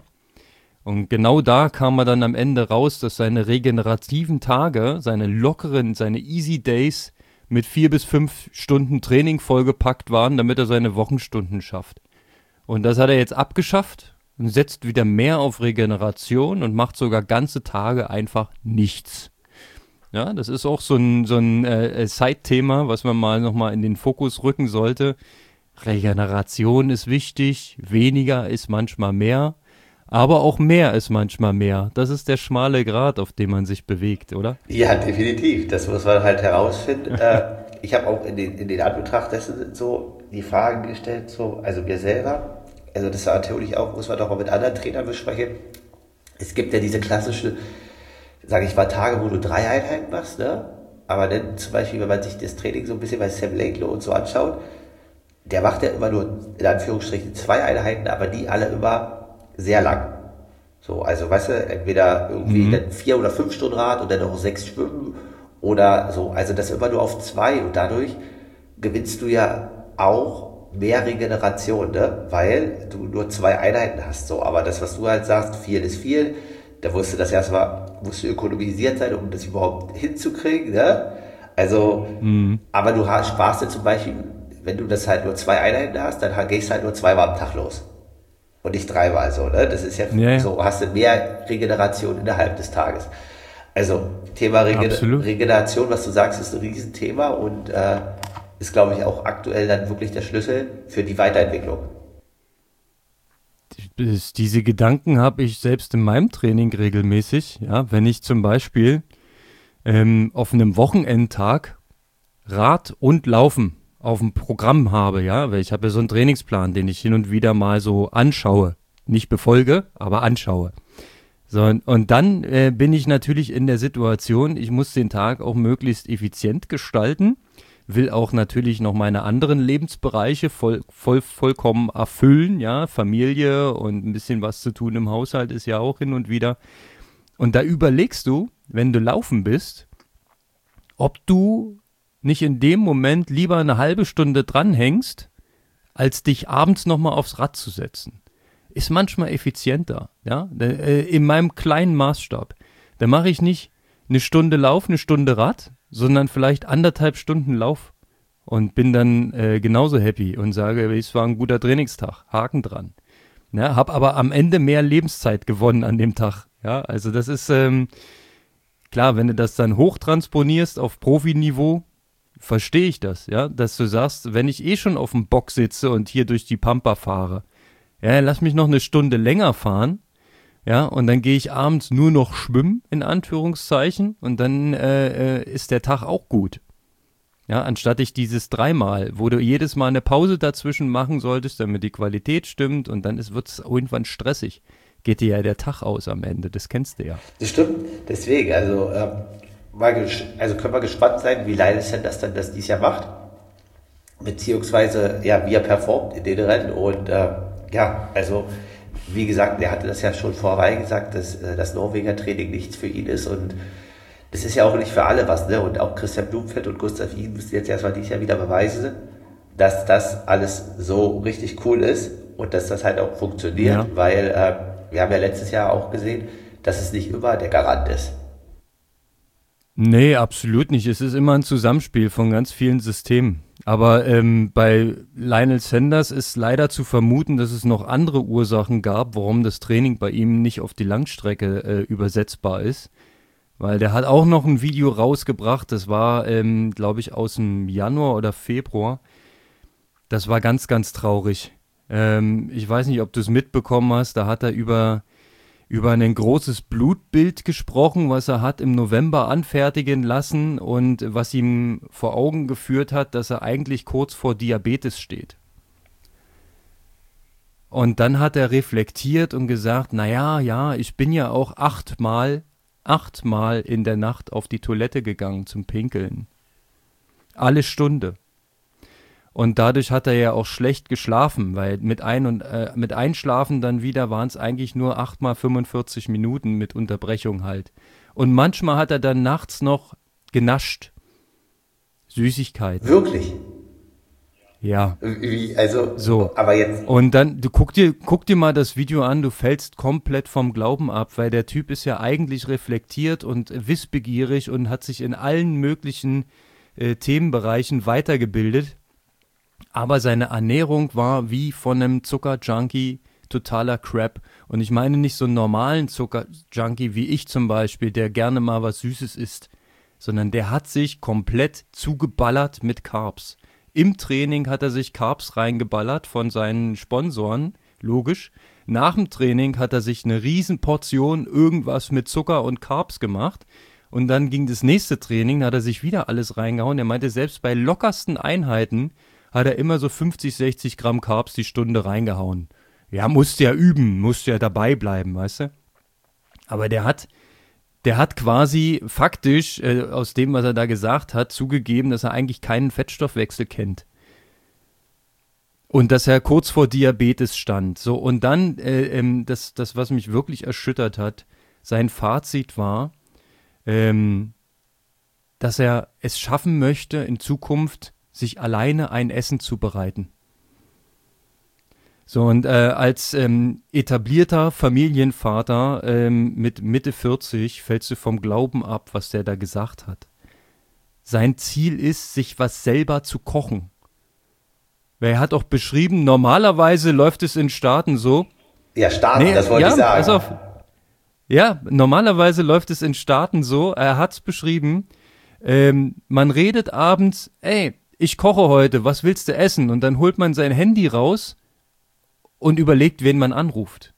Und genau da kam er dann am Ende raus, dass seine regenerativen Tage, seine lockeren, seine Easy Days mit vier bis fünf Stunden Training vollgepackt waren, damit er seine Wochenstunden schafft. Und das hat er jetzt abgeschafft und setzt wieder mehr auf Regeneration und macht sogar ganze Tage einfach nichts. Ja, das ist auch so ein, so ein äh, Side-Thema, was man mal nochmal in den Fokus rücken sollte. Regeneration ist wichtig, weniger ist manchmal mehr, aber auch mehr ist manchmal mehr. Das ist der schmale Grat, auf dem man sich bewegt, oder? Ja, definitiv. Das muss man halt herausfinden. Äh, ich habe auch in den, in den Anbetracht dessen so die Fragen gestellt, so, also mir selber, also das war natürlich auch, muss man doch mal mit anderen Trainern besprechen. Es gibt ja diese klassische, sage ich mal, Tage, wo du drei Einheiten machst, ne? Aber dann zum Beispiel, wenn man sich das Training so ein bisschen bei Sam Laidlow und so anschaut, der macht ja immer nur in Anführungsstrichen zwei Einheiten, aber die alle immer sehr lang. So, also weißt du, entweder irgendwie Mhm. dann vier oder fünf Stunden Rad und dann noch sechs Schwimmen oder so, also das immer nur auf zwei und dadurch gewinnst du ja auch mehr Regeneration, ne? Weil du nur zwei Einheiten hast, so, aber das, was du halt sagst, viel ist viel, da musst du das erstmal, musst du ökonomisiert sein, um das überhaupt hinzukriegen, ne? Also, Mhm. aber du hast, sparst dir zum Beispiel, wenn du das halt nur zwei Einheiten hast, dann gehst du halt nur zweimal am Tag los und nicht dreimal so, ne? Das ist ja Ja, ja, so, hast du mehr Regeneration innerhalb des Tages. Also Thema Regen absolut. Regeneration, was du sagst, ist ein Riesenthema und äh, ist, glaube ich, auch aktuell dann wirklich der Schlüssel für die Weiterentwicklung. Das- Diese Gedanken habe ich selbst in meinem Training regelmäßig. Ja, wenn ich zum Beispiel ähm, auf einem Wochenendtag Rad und Laufen auf dem Programm habe, ja, weil ich habe ja so einen Trainingsplan, den ich hin und wieder mal so anschaue. Nicht befolge, aber anschaue. So, und und dann äh, bin ich natürlich in der Situation, ich muss den Tag auch möglichst effizient gestalten, will auch natürlich noch meine anderen Lebensbereiche voll, voll, vollkommen erfüllen, ja, Familie und ein bisschen was zu tun im Haushalt ist ja auch hin und wieder. Und da überlegst du, wenn du laufen bist, ob du nicht in dem Moment lieber eine halbe Stunde dranhängst, als dich abends nochmal aufs Rad zu setzen. Ist manchmal effizienter, ja, äh, in meinem kleinen Maßstab. Da mache ich nicht eine Stunde Lauf, eine Stunde Rad, sondern vielleicht anderthalb Stunden Lauf und bin dann äh, genauso happy und sage, es war ein guter Trainingstag, Haken dran. Ja, hab aber am Ende mehr Lebenszeit gewonnen an dem Tag. Ja, also das ist ähm, klar, wenn du das dann hochtransponierst auf Profiniveau, verstehe ich das, ja, dass du sagst, wenn ich eh schon auf dem Bock sitze und hier durch die Pampa fahre, ja, lass mich noch eine Stunde länger fahren, ja, und dann gehe ich abends nur noch schwimmen, in Anführungszeichen, und dann äh, äh, ist der Tag auch gut. Ja, anstatt ich dieses dreimal, wo du jedes Mal eine Pause dazwischen machen solltest, damit die Qualität stimmt, und dann wird es irgendwann stressig. geht dir ja der Tag aus am Ende, das kennst du ja. Das stimmt, deswegen, also, ähm, mal gesch- also können wir gespannt sein, wie Lionel Sanders dann das dieses Jahr macht, beziehungsweise, ja, wie er performt in den Rennen und, äh, ja, also, wie gesagt, der hatte das ja schon vorher gesagt, dass äh, das Norweger Training nichts für ihn ist und das ist ja auch nicht für alle was, ne? Und auch Christian Blumfeld und Gustav Iden müssen jetzt erstmal dieses Jahr wieder beweisen, dass das alles so richtig cool ist und dass das halt auch funktioniert, Ja. weil äh, wir haben ja letztes Jahr auch gesehen, dass es nicht immer der Garant ist. Nee, absolut nicht. Es ist immer ein Zusammenspiel von ganz vielen Systemen. Aber ähm, bei Lionel Sanders ist leider zu vermuten, dass es noch andere Ursachen gab, warum das Training bei ihm nicht auf die Langstrecke äh, übersetzbar ist. Weil der hat auch noch ein Video rausgebracht, das war, ähm, glaube ich, aus dem Januar oder Februar. Das war ganz, ganz traurig. Ähm, ich weiß nicht, ob du es mitbekommen hast, da hat er über, über ein großes Blutbild gesprochen, was er hat im November anfertigen lassen und was ihm vor Augen geführt hat, dass er eigentlich kurz vor Diabetes steht. Und dann hat er reflektiert und gesagt, naja, ja, ich bin ja auch achtmal, achtmal in der Nacht auf die Toilette gegangen zum Pinkeln. Alle Stunde. Und dadurch hat er ja auch schlecht geschlafen, weil mit, Ein- und, äh, mit Einschlafen dann wieder waren es eigentlich nur acht mal fünfundvierzig Minuten mit Unterbrechung halt. Und manchmal hat er dann nachts noch genascht. Süßigkeiten. Wirklich? Ja. Wie, also, So. aber jetzt, Und dann, du guck dir, guck dir mal das Video an, du fällst komplett vom Glauben ab, weil der Typ ist ja eigentlich reflektiert und wissbegierig und hat sich in allen möglichen äh, Themenbereichen weitergebildet. Aber seine Ernährung war wie von einem Zuckerjunkie totaler Crap. Und ich meine nicht so einen normalen Zuckerjunkie wie ich zum Beispiel, der gerne mal was Süßes isst, sondern der hat sich komplett zugeballert mit Carbs. Im Training hat er sich Carbs reingeballert von seinen Sponsoren, logisch. Nach dem Training hat er sich eine Riesenportion irgendwas mit Zucker und Carbs gemacht. Und dann ging das nächste Training, da hat er sich wieder alles reingehauen. Er meinte, selbst bei lockersten Einheiten hat er immer so fünfzig, sechzig Gramm Carbs die Stunde reingehauen. Ja, musste ja üben, musste ja dabei bleiben, weißt du? Aber der hat, der hat quasi faktisch, äh, aus dem, was er da gesagt hat, zugegeben, dass er eigentlich keinen Fettstoffwechsel kennt. Und dass er kurz vor Diabetes stand. So, und dann, äh, ähm, das, das, was mich wirklich erschüttert hat, sein Fazit war, ähm, dass er es schaffen möchte, in Zukunft sich alleine ein Essen zubereiten. So, und äh, als ähm, etablierter Familienvater ähm, mit Mitte vierzig fällst du vom Glauben ab, was der da gesagt hat. Sein Ziel ist, sich was selber zu kochen. Weil er hat auch beschrieben, normalerweise läuft es in Staaten so. ja, Staaten, Nee, das wollte ja, ich sagen. pass auf. Ja, normalerweise läuft es in Staaten so, er hat's beschrieben, ähm, man redet abends, ey, ich koche heute, was willst du essen? Und dann holt man sein Handy raus und überlegt, wen man anruft.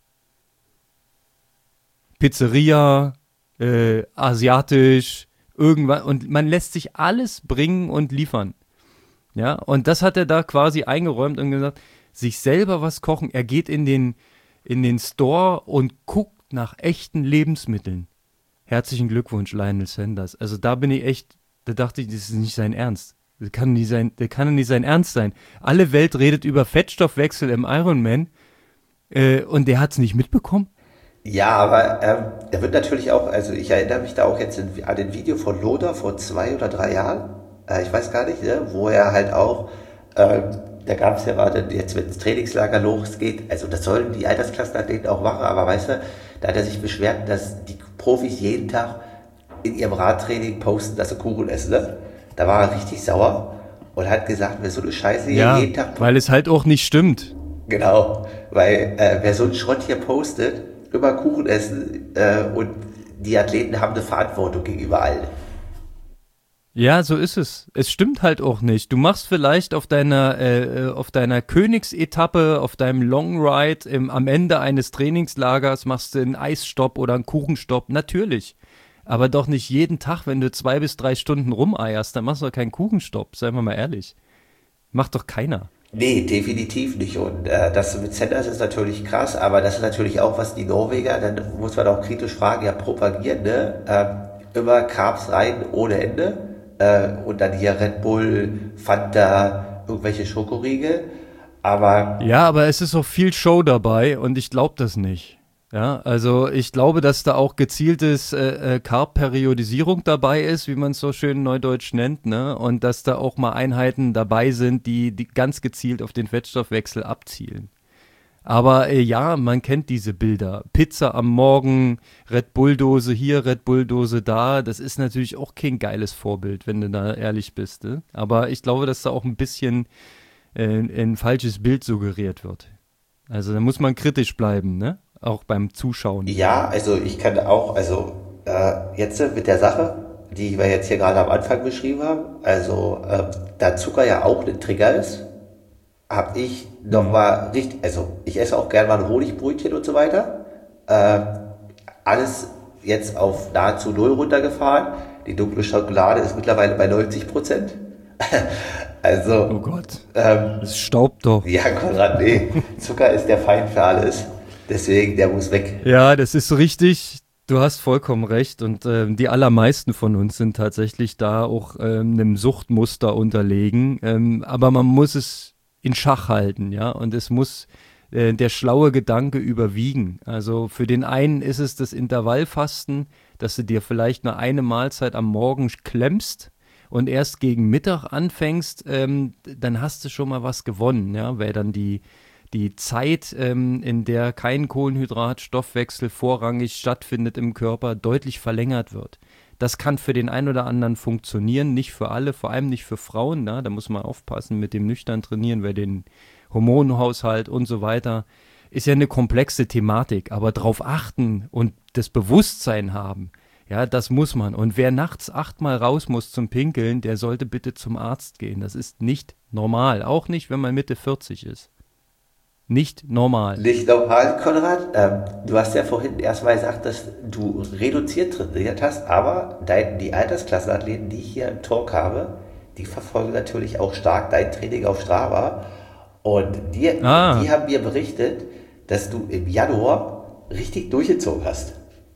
Pizzeria, äh, asiatisch, irgendwas. Und man lässt sich alles bringen und liefern. Ja, und das hat er da quasi eingeräumt und gesagt, sich selber was kochen. Er geht in den, in den Store und guckt nach echten Lebensmitteln. Herzlichen Glückwunsch, Lionel Sanders. Also da bin ich echt, da dachte ich, das ist nicht sein Ernst. Das kann nicht sein, das kann nicht sein Ernst sein. Alle Welt redet über Fettstoffwechsel im Ironman äh, und der hat es nicht mitbekommen. Ja, aber ähm, er wird natürlich auch, also ich erinnere mich da auch jetzt in, an ein Video von Loder vor zwei oder drei Jahren, äh, ich weiß gar nicht, ne, wo er halt auch, ähm, da gab es ja mal dann jetzt, wenn das Trainingslager losgeht, also das sollen die Altersklassenathleten auch machen, aber weißt du, da hat er sich beschwert, dass die Profis jeden Tag in ihrem Radtraining posten, dass sie Kuchen essen, ne? Da war er richtig sauer und hat gesagt, wer so eine Scheiße hier Ja, jeden Tag... weil es halt auch nicht stimmt. Genau, weil äh, wer so einen Schrott hier postet, immer Kuchen essen äh, und die Athleten haben eine Verantwortung gegenüber allen. Ja, so ist es. Es stimmt halt auch nicht. Du machst vielleicht auf deiner, äh, auf deiner Königsetappe, auf deinem Long Ride, im, am Ende eines Trainingslagers machst du einen Eisstopp oder einen Kuchenstopp. Natürlich. Aber doch nicht jeden Tag, wenn du zwei bis drei Stunden rumeierst, dann machst du doch keinen Kuchenstopp. Seien wir mal ehrlich. Macht doch keiner. Nee, definitiv nicht. Und äh, das mit Sanders ist natürlich krass, aber das ist natürlich auch, was die Norweger, dann muss man auch kritisch fragen, ja propagieren, ne? Ähm, immer Carbs rein ohne Ende. Äh, und dann hier Red Bull, Fanta, irgendwelche Schokoriegel. Aber Ja, aber es ist auch viel Show dabei und ich glaube das nicht. Ja, also ich glaube, dass da auch gezieltes äh, äh, Carb-Periodisierung dabei ist, wie man es so schön neudeutsch nennt, ne? Und dass da auch mal Einheiten dabei sind, die, die ganz gezielt auf den Fettstoffwechsel abzielen. Aber äh, ja, man kennt diese Bilder. Pizza am Morgen, Red Bull-Dose hier, Red Bull-Dose da. Das ist natürlich auch kein geiles Vorbild, wenn du da ehrlich bist. Ne? Aber ich glaube, dass da auch ein bisschen äh, ein falsches Bild suggeriert wird. Also da muss man kritisch bleiben, ne? Auch beim Zuschauen. ja, also ich kann auch, also äh, jetzt mit der Sache, die wir jetzt hier gerade am Anfang beschrieben haben, also ähm, da Zucker ja auch ein Trigger ist, habe ich noch Mhm. mal richtig, also ich esse auch gerne mal ein Honigbrötchen und so weiter. Äh, alles jetzt auf nahezu null runtergefahren. Die dunkle Schokolade ist mittlerweile bei neunzig Prozent. Oh Also, Gott, ähm, es staubt doch. ja, Konrad, nee, Zucker ist der Feind für alles. Deswegen, der muss weg. Ja, das ist richtig. Du hast vollkommen recht. Und ähm, die allermeisten von uns sind tatsächlich da auch ähm, einem Suchtmuster unterlegen. Ähm, aber man muss es in Schach halten, ja. Und es muss äh, der schlaue Gedanke überwiegen. Also für den einen ist es das Intervallfasten, dass du dir vielleicht nur eine Mahlzeit am Morgen klemmst und erst gegen Mittag anfängst, ähm, dann hast du schon mal was gewonnen, ja, weil dann die die Zeit, ähm, in der kein Kohlenhydratstoffwechsel vorrangig stattfindet im Körper, deutlich verlängert wird. Das kann für den einen oder anderen funktionieren, nicht für alle, vor allem nicht für Frauen. Na, da muss man aufpassen mit dem nüchtern Trainieren, weil den Hormonhaushalt und so weiter ist ja eine komplexe Thematik. Aber darauf achten und das Bewusstsein haben, ja, das muss man. Und wer nachts achtmal raus muss zum Pinkeln, der sollte bitte zum Arzt gehen. Das ist nicht normal, auch nicht, wenn man Mitte vierzig ist. Nicht normal. Nicht normal, Konrad. Ähm, du hast ja vorhin erstmal gesagt, dass du reduziert trainiert hast, aber dein, die Altersklassenathleten, die ich hier im Talk habe, die verfolgen natürlich auch stark dein Training auf Strava. Und die, die Ah, haben mir berichtet, dass du im Januar richtig durchgezogen hast.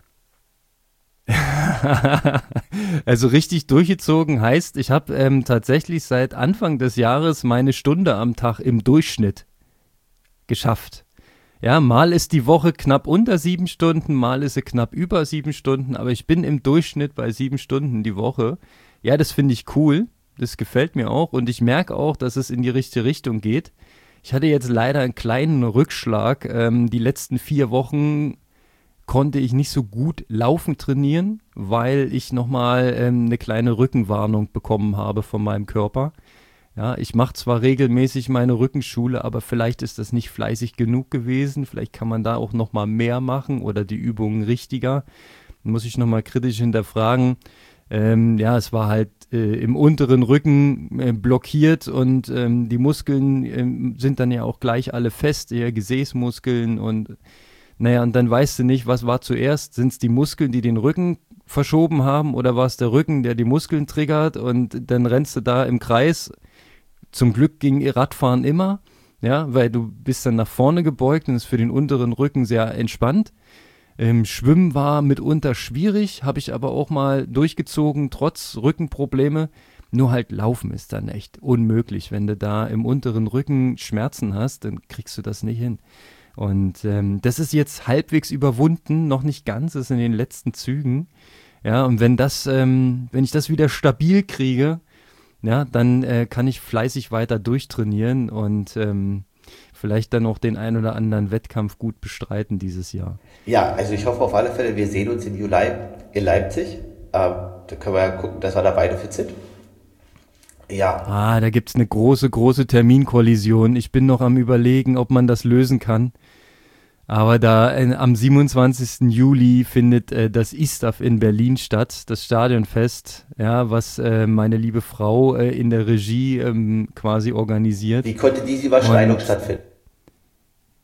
also richtig durchgezogen heißt, ich habe ähm, tatsächlich seit Anfang des Jahres meine Stunde am Tag im Durchschnitt geschafft. Ja, mal ist die Woche knapp unter sieben Stunden, mal ist sie knapp über sieben Stunden, aber ich bin im Durchschnitt bei sieben Stunden die Woche. Ja, das finde ich cool. Das gefällt mir auch und ich merke auch, dass es in die richtige Richtung geht. Ich hatte jetzt leider einen kleinen Rückschlag. Ähm, die letzten vier Wochen konnte ich nicht so gut laufen trainieren, weil ich nochmal ähm, eine kleine Rückenwarnung bekommen habe von meinem Körper. Ja, ich mache zwar regelmäßig meine Rückenschule, aber vielleicht ist das nicht fleißig genug gewesen. Vielleicht kann man da auch noch mal mehr machen oder die Übungen richtiger. Muss ich noch mal kritisch hinterfragen. Ähm, ja, es war halt äh, im unteren Rücken äh, blockiert und ähm, die Muskeln ähm, sind dann ja auch gleich alle fest, eher Gesäßmuskeln und naja, und dann weißt du nicht, was war zuerst. Sind es die Muskeln, die den Rücken verschoben haben oder war es der Rücken, der die Muskeln triggert und dann rennst du da im Kreis. Zum Glück ging Radfahren immer, ja, weil du bist dann nach vorne gebeugt und ist für den unteren Rücken sehr entspannt. Ähm, Schwimmen war mitunter schwierig, habe ich aber auch mal durchgezogen, trotz Rückenprobleme. Nur halt Laufen ist dann echt unmöglich. Wenn du da im unteren Rücken Schmerzen hast, dann kriegst du das nicht hin. Und ähm, das ist jetzt halbwegs überwunden, noch nicht ganz, ist in den letzten Zügen. Ja, und wenn das, ähm, wenn ich das wieder stabil kriege, ja, dann äh, kann ich fleißig weiter durchtrainieren und ähm, vielleicht dann auch den ein oder anderen Wettkampf gut bestreiten dieses Jahr. Ja, also ich hoffe auf alle Fälle, wir sehen uns im Juli in Leipzig. Ähm, da können wir ja gucken, dass wir da beide fit sind. Ja, Ah, da gibt's eine große, große Terminkollision. Ich bin noch am Überlegen, ob man das lösen kann. Aber da äh, am siebenundzwanzigsten Juli findet äh, das I S T A F in Berlin statt, das Stadionfest, ja, was äh, meine liebe Frau äh, in der Regie ähm, quasi organisiert. wie konnte diese Überschneidung Und stattfinden?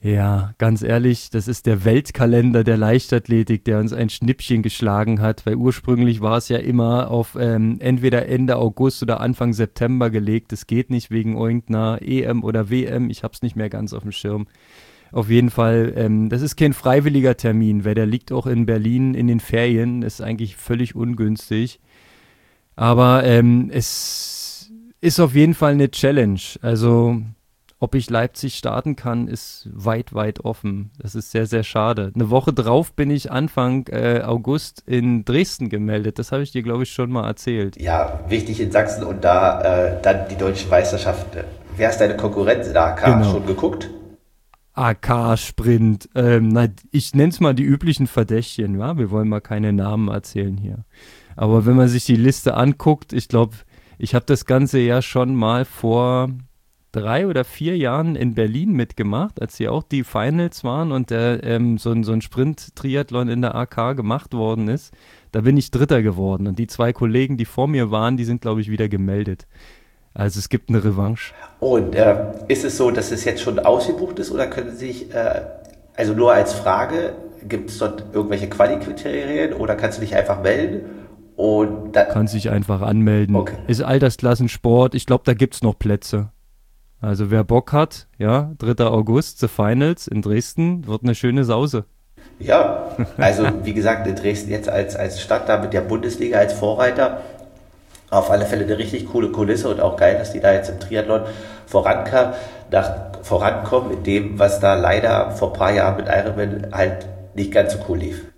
Ja, ganz ehrlich, das ist der Weltkalender der Leichtathletik, der uns ein Schnippchen geschlagen hat, weil ursprünglich war es ja immer auf ähm, entweder Ende August oder Anfang September gelegt. Das geht nicht wegen irgendeiner E M oder W M, ich habe es nicht mehr ganz auf dem Schirm. Auf jeden Fall, ähm, das ist kein freiwilliger Termin, weil der liegt auch in Berlin in den Ferien, ist eigentlich völlig ungünstig. Aber ähm, es ist auf jeden Fall eine Challenge. Also ob ich Leipzig starten kann, ist weit, weit offen. Das ist sehr, sehr schade. Eine Woche drauf bin ich Anfang äh, August in Dresden gemeldet. Das habe ich dir, glaube ich, schon mal erzählt. Ja, wichtig in Sachsen und da äh, dann die deutsche Meisterschaft. Wer ist deine Konkurrenz in der A K? Genau. Schon geguckt? A K-Sprint. Ähm, na, ich nenne es mal die üblichen Verdächtchen. Ja? Wir wollen mal keine Namen erzählen hier. Aber wenn man sich die Liste anguckt, ich glaube, ich habe das Ganze ja schon mal vor drei oder vier Jahren in Berlin mitgemacht, als hier auch die Finals waren und der, ähm, so, ein, so ein Sprint-Triathlon in der A K gemacht worden ist. Da bin ich Dritter geworden und die zwei Kollegen, die vor mir waren, die sind, glaube ich, wieder gemeldet. Also es gibt eine Revanche. Und äh, ist es so, dass es jetzt schon ausgebucht ist oder können Sie sich, äh, also nur als Frage, gibt es dort irgendwelche Quali-Kriterien oder kannst du dich einfach melden? Und dann, Kann sich einfach anmelden. Okay. Ist Altersklassensport. Ich glaube, da gibt es noch Plätze. Also wer Bock hat, ja, dritter August, The Finals in Dresden, wird eine schöne Sause. Ja, also wie gesagt, in Dresden jetzt als, als Stadt da mit der Bundesliga als Vorreiter, auf alle Fälle eine richtig coole Kulisse und auch geil, dass die da jetzt im Triathlon vorankam, nach, vorankommen in dem, was da leider vor ein paar Jahren mit Ironman halt nicht ganz so cool lief.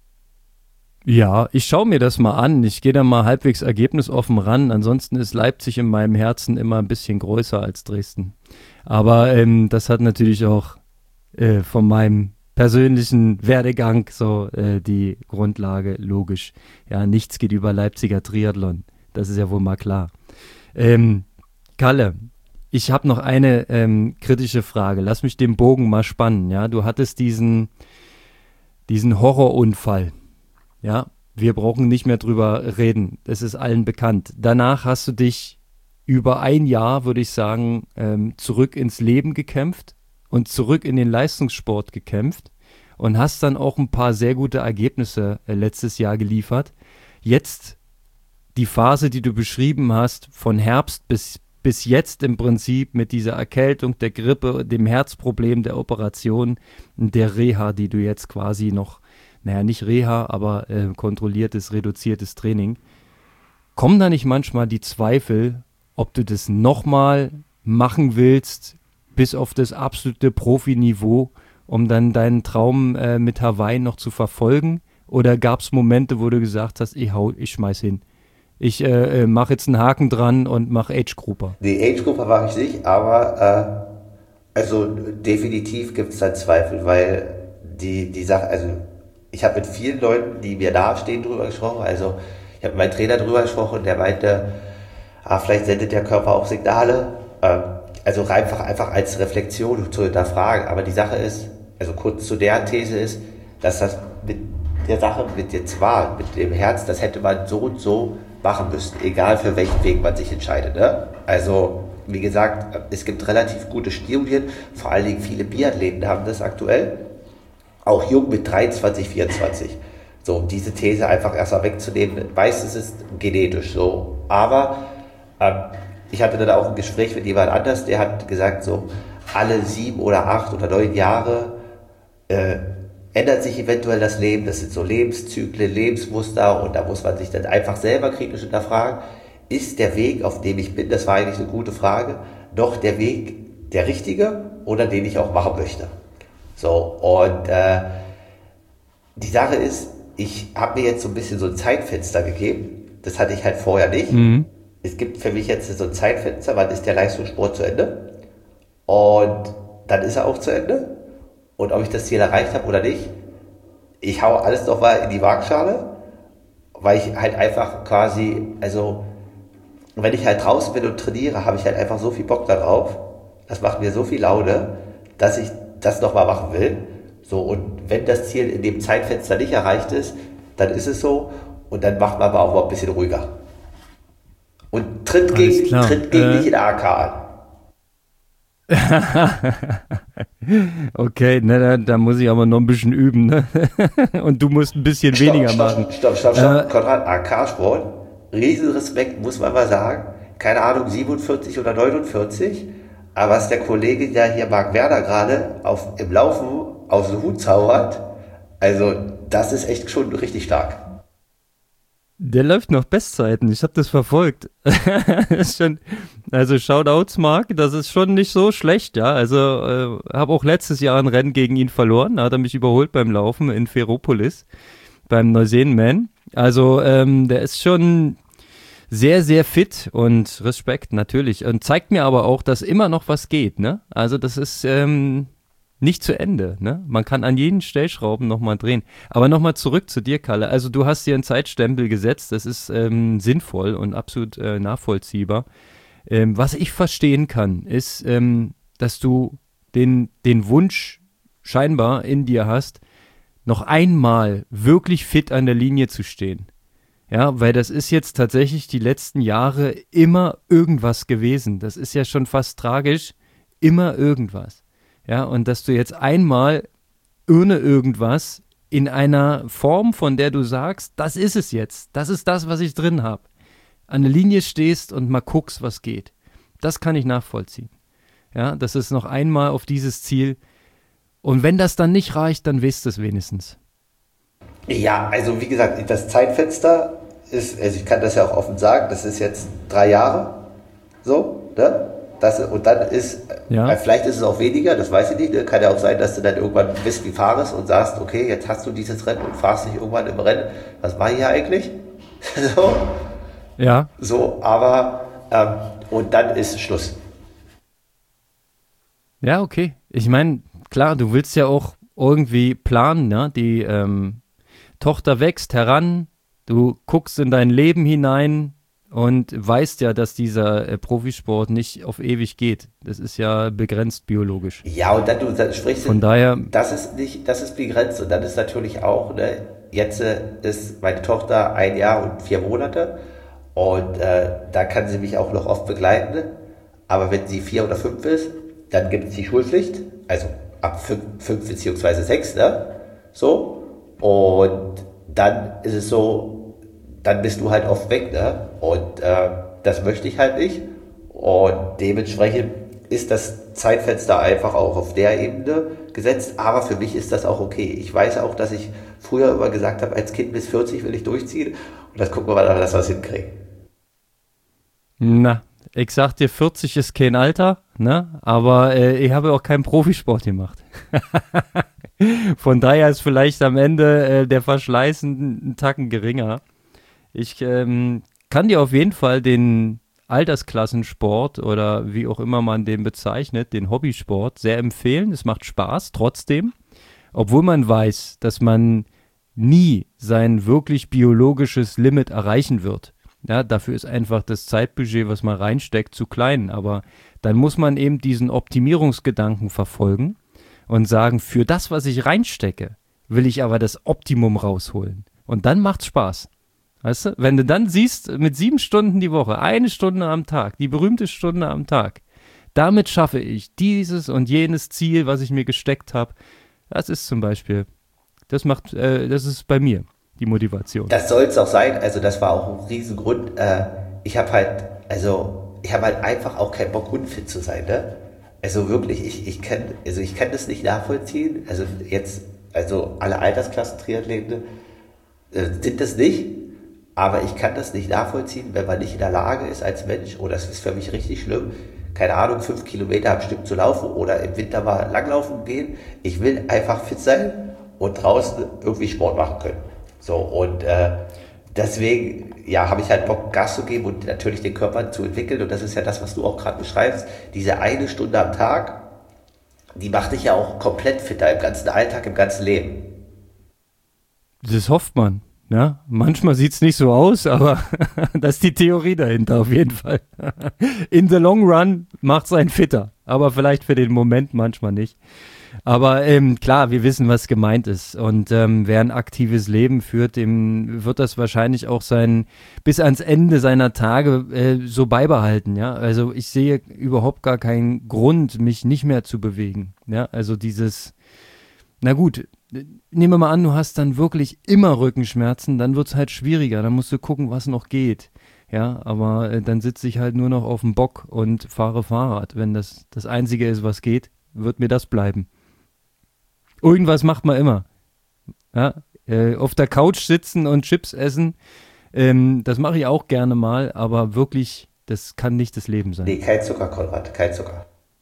Ja, ich schaue mir das mal an. Ich gehe da mal halbwegs ergebnisoffen ran. Ansonsten ist Leipzig in meinem Herzen immer ein bisschen größer als Dresden. Aber ähm, das hat natürlich auch äh, von meinem persönlichen Werdegang so äh, die Grundlage, logisch. Ja, nichts geht über Leipziger Triathlon. Das ist ja wohl mal klar. Ähm, Kalle, ich habe noch eine ähm, kritische Frage. Lass mich den Bogen mal spannen. Ja, du hattest diesen, diesen Horrorunfall. Ja, wir brauchen nicht mehr drüber reden. Das ist allen bekannt. Danach hast du dich über ein Jahr, würde ich sagen, ähm, zurück ins Leben gekämpft und zurück in den Leistungssport gekämpft und hast dann auch ein paar sehr gute Ergebnisse äh, letztes Jahr geliefert. Jetzt die Phase, die du beschrieben hast, von Herbst bis, bis jetzt im Prinzip mit dieser Erkältung, der Grippe, dem Herzproblem, der Operation, der Reha, die du jetzt quasi noch naja, nicht Reha, aber äh, kontrolliertes, reduziertes Training. Kommen da nicht manchmal die Zweifel, ob du das nochmal machen willst, bis auf das absolute Profiniveau, um dann deinen Traum äh, mit Hawaii noch zu verfolgen? Oder gab es Momente, wo du gesagt hast, ich hau, ich schmeiß hin. Ich äh, äh, mache jetzt einen Haken dran und mache Age-Grouper. Die Age-Grupper mache ich nicht, aber äh, also definitiv gibt es da Zweifel, weil die, die Sache, also ich habe mit vielen Leuten, die mir nahestehen, drüber gesprochen. Also ich habe mit meinem Trainer drüber gesprochen, der meinte, ah, vielleicht sendet der Körper auch Signale. Ähm, also einfach, einfach als Reflexion zu hinterfragen. Aber die Sache ist, also kurz zu der These ist, dass das mit der Sache mit jetzt war, mit dem Herz, das hätte man so und so machen müssen, egal für welchen Weg man sich entscheidet. Ne? Also wie gesagt, es gibt relativ gute Studien, vor allen Dingen viele Biathleten haben das aktuell. Auch jung mit dreiundzwanzig, vierundzwanzig. So, um diese These einfach erstmal wegzunehmen, meistens ist es genetisch so. Aber ähm, ich hatte dann auch ein Gespräch mit jemand anders, der hat gesagt, so alle sieben oder acht oder neun Jahre äh, ändert sich eventuell das Leben. Das sind so Lebenszyklen, Lebensmuster und da muss man sich dann einfach selber kritisch hinterfragen, ist der Weg, auf dem ich bin, das war eigentlich eine gute Frage, noch der Weg der richtige oder den ich auch machen möchte? So, und äh, die Sache ist, ich habe mir jetzt so ein bisschen so ein Zeitfenster gegeben. Das hatte ich halt vorher nicht. Mhm. Es gibt für mich jetzt so ein Zeitfenster, wann ist der Leistungssport zu Ende? Und dann ist er auch zu Ende. Und ob ich das Ziel erreicht habe oder nicht, ich hau alles nochmal in die Waagschale, weil ich halt einfach quasi, also wenn ich halt draußen bin und trainiere, habe ich halt einfach so viel Bock darauf. Das macht mir so viel Laune, dass ich das nochmal machen will. So, und wenn das Ziel in dem Zeitfenster nicht erreicht ist, dann ist es so und dann macht man aber auch mal ein bisschen ruhiger. Und tritt gegen, tritt gegen äh, dich in der A K an. Okay, ne, da, da muss ich aber noch ein bisschen üben, ne? Und du musst ein bisschen Stopp, weniger stopp, machen. Stopp, stopp, stopp. Äh, Konrad, A K-Sport, Riesenrespekt, muss man mal sagen. Keine Ahnung, siebenundvierzig oder neunundvierzig. Aber was der Kollege ja hier, Marc Werner, gerade auf, im Laufen aus dem Hut zaubert, also das ist echt schon richtig stark. Der läuft noch Bestzeiten, ich habe das verfolgt. Das ist schon, also Shoutouts, Marc, das ist schon nicht so schlecht, ja. Also äh, habe auch letztes Jahr ein Rennen gegen ihn verloren, da hat er mich überholt beim Laufen in Ferropolis, beim Neuseen-Man. Also ähm, der ist schon sehr, sehr fit und Respekt natürlich. Und zeigt mir aber auch, dass immer noch was geht, ne? Also das ist ähm, nicht zu Ende, ne? Man kann an jeden Stellschrauben nochmal drehen. Aber nochmal zurück zu dir, Kalle. Also du hast dir einen Zeitstempel gesetzt, das ist ähm, sinnvoll und absolut äh, nachvollziehbar. Ähm, was ich verstehen kann, ist, ähm, dass du den, den Wunsch scheinbar in dir hast, noch einmal wirklich fit an der Linie zu stehen. Ja, weil das ist jetzt tatsächlich die letzten Jahre immer irgendwas gewesen. Das ist ja schon fast tragisch, immer irgendwas. Ja, und dass du jetzt einmal ohne irgendwas in einer Form, von der du sagst, das ist es jetzt, das ist das, was ich drin habe, an der Linie stehst und mal guckst, was geht. Das kann ich nachvollziehen. Ja, das ist noch einmal auf dieses Ziel. Und wenn das dann nicht reicht, dann weißt du es wenigstens. Ja, also wie gesagt, das Zeitfenster ist, also ich kann das ja auch offen sagen, das ist jetzt drei Jahre, so, ne? Das, und dann ist, ja. äh, vielleicht ist es auch weniger, das weiß ich nicht, ne? Kann ja auch sein, dass du dann irgendwann bist wie fahrst und sagst, okay, jetzt hast du dieses Rennen und fahrst dich irgendwann im Rennen, was mache ich hier eigentlich? so, ja. so, aber, ähm, und dann ist Schluss. Ja, okay. Ich meine, klar, du willst ja auch irgendwie planen, ne? Die ähm, Tochter wächst heran, du guckst in dein Leben hinein und weißt ja, dass dieser äh, Profisport nicht auf ewig geht. Das ist ja begrenzt biologisch. Ja, und dann du dann sprichst Von daher, das ist nicht, das ist begrenzt und dann ist natürlich auch, ne, jetzt äh, ist meine Tochter ein Jahr und vier Monate und äh, da kann sie mich auch noch oft begleiten, aber wenn sie vier oder fünf ist, dann gibt es die Schulpflicht, also ab fünf, fünf beziehungsweise sechs, ne, so, und dann ist es so, dann bist du halt oft weg, ne? Und äh, das möchte ich halt nicht. Und dementsprechend ist das Zeitfenster einfach auch auf der Ebene gesetzt. Aber für mich ist das auch okay. Ich weiß auch, dass ich früher immer gesagt habe, als Kind bis vierzig will ich durchziehen. Und das gucken wir mal, dass wir es hinkriegen. Na, ich sag dir, vierzig ist kein Alter, ne? Aber äh, ich habe auch keinen Profisport gemacht. Von daher ist vielleicht am Ende äh, der Verschleiß einen Tacken geringer. Ich ähm, kann dir auf jeden Fall den Altersklassensport oder wie auch immer man den bezeichnet, den Hobbysport, sehr empfehlen. Es macht Spaß trotzdem, obwohl man weiß, dass man nie sein wirklich biologisches Limit erreichen wird. Ja, dafür ist einfach das Zeitbudget, was man reinsteckt, zu klein. Aber dann muss man eben diesen Optimierungsgedanken verfolgen und sagen, für das, was ich reinstecke, will ich aber das Optimum rausholen. Und dann macht's Spaß. Weißt du, wenn du dann siehst, mit sieben Stunden die Woche, eine Stunde am Tag, die berühmte Stunde am Tag, damit schaffe ich dieses und jenes Ziel, was ich mir gesteckt habe. Das ist zum Beispiel, das macht, äh, das ist bei mir die Motivation. Das soll es auch sein, also das war auch ein Riesengrund. Äh, ich habe halt, also ich habe halt einfach auch keinen Bock, unfit zu sein, ne? Also wirklich, ich, ich kann, also ich kann das nicht nachvollziehen. Also jetzt, also alle Altersklassen-Triathleten äh, sind das nicht. Aber ich kann das nicht nachvollziehen, wenn man nicht in der Lage ist als Mensch, oh, das ist für mich richtig schlimm, keine Ahnung, fünf Kilometer am Stück zu laufen oder im Winter mal langlaufen gehen. Ich will einfach fit sein und draußen irgendwie Sport machen können. So, und äh, deswegen, ja, habe ich halt Bock, Gas zu geben und natürlich den Körper zu entwickeln. Und das ist ja das, was du auch gerade beschreibst. Diese eine Stunde am Tag, die macht dich ja auch komplett fitter im ganzen Alltag, im ganzen Leben. Das hofft man. Ja, manchmal sieht es nicht so aus, aber das ist die Theorie dahinter auf jeden Fall. In the long run macht es einen fitter, aber vielleicht für den Moment manchmal nicht. Aber ähm, klar, wir wissen, was gemeint ist. Und ähm, wer ein aktives Leben führt, dem wird das wahrscheinlich auch sein, bis ans Ende seiner Tage äh, so beibehalten. Ja, also ich sehe überhaupt gar keinen Grund, mich nicht mehr zu bewegen. Ja, also dieses, na gut, nehmen wir mal an, du hast dann wirklich immer Rückenschmerzen, dann wird es halt schwieriger. Dann musst du gucken, was noch geht. Ja, aber äh, dann sitze ich halt nur noch auf dem Bock und fahre Fahrrad. Wenn das das Einzige ist, was geht, wird mir das bleiben. Irgendwas macht man immer. Ja, äh, auf der Couch sitzen und Chips essen, ähm, das mache ich auch gerne mal, aber wirklich, das kann nicht das Leben sein. Nee, kein Zucker, Konrad, kein Zucker.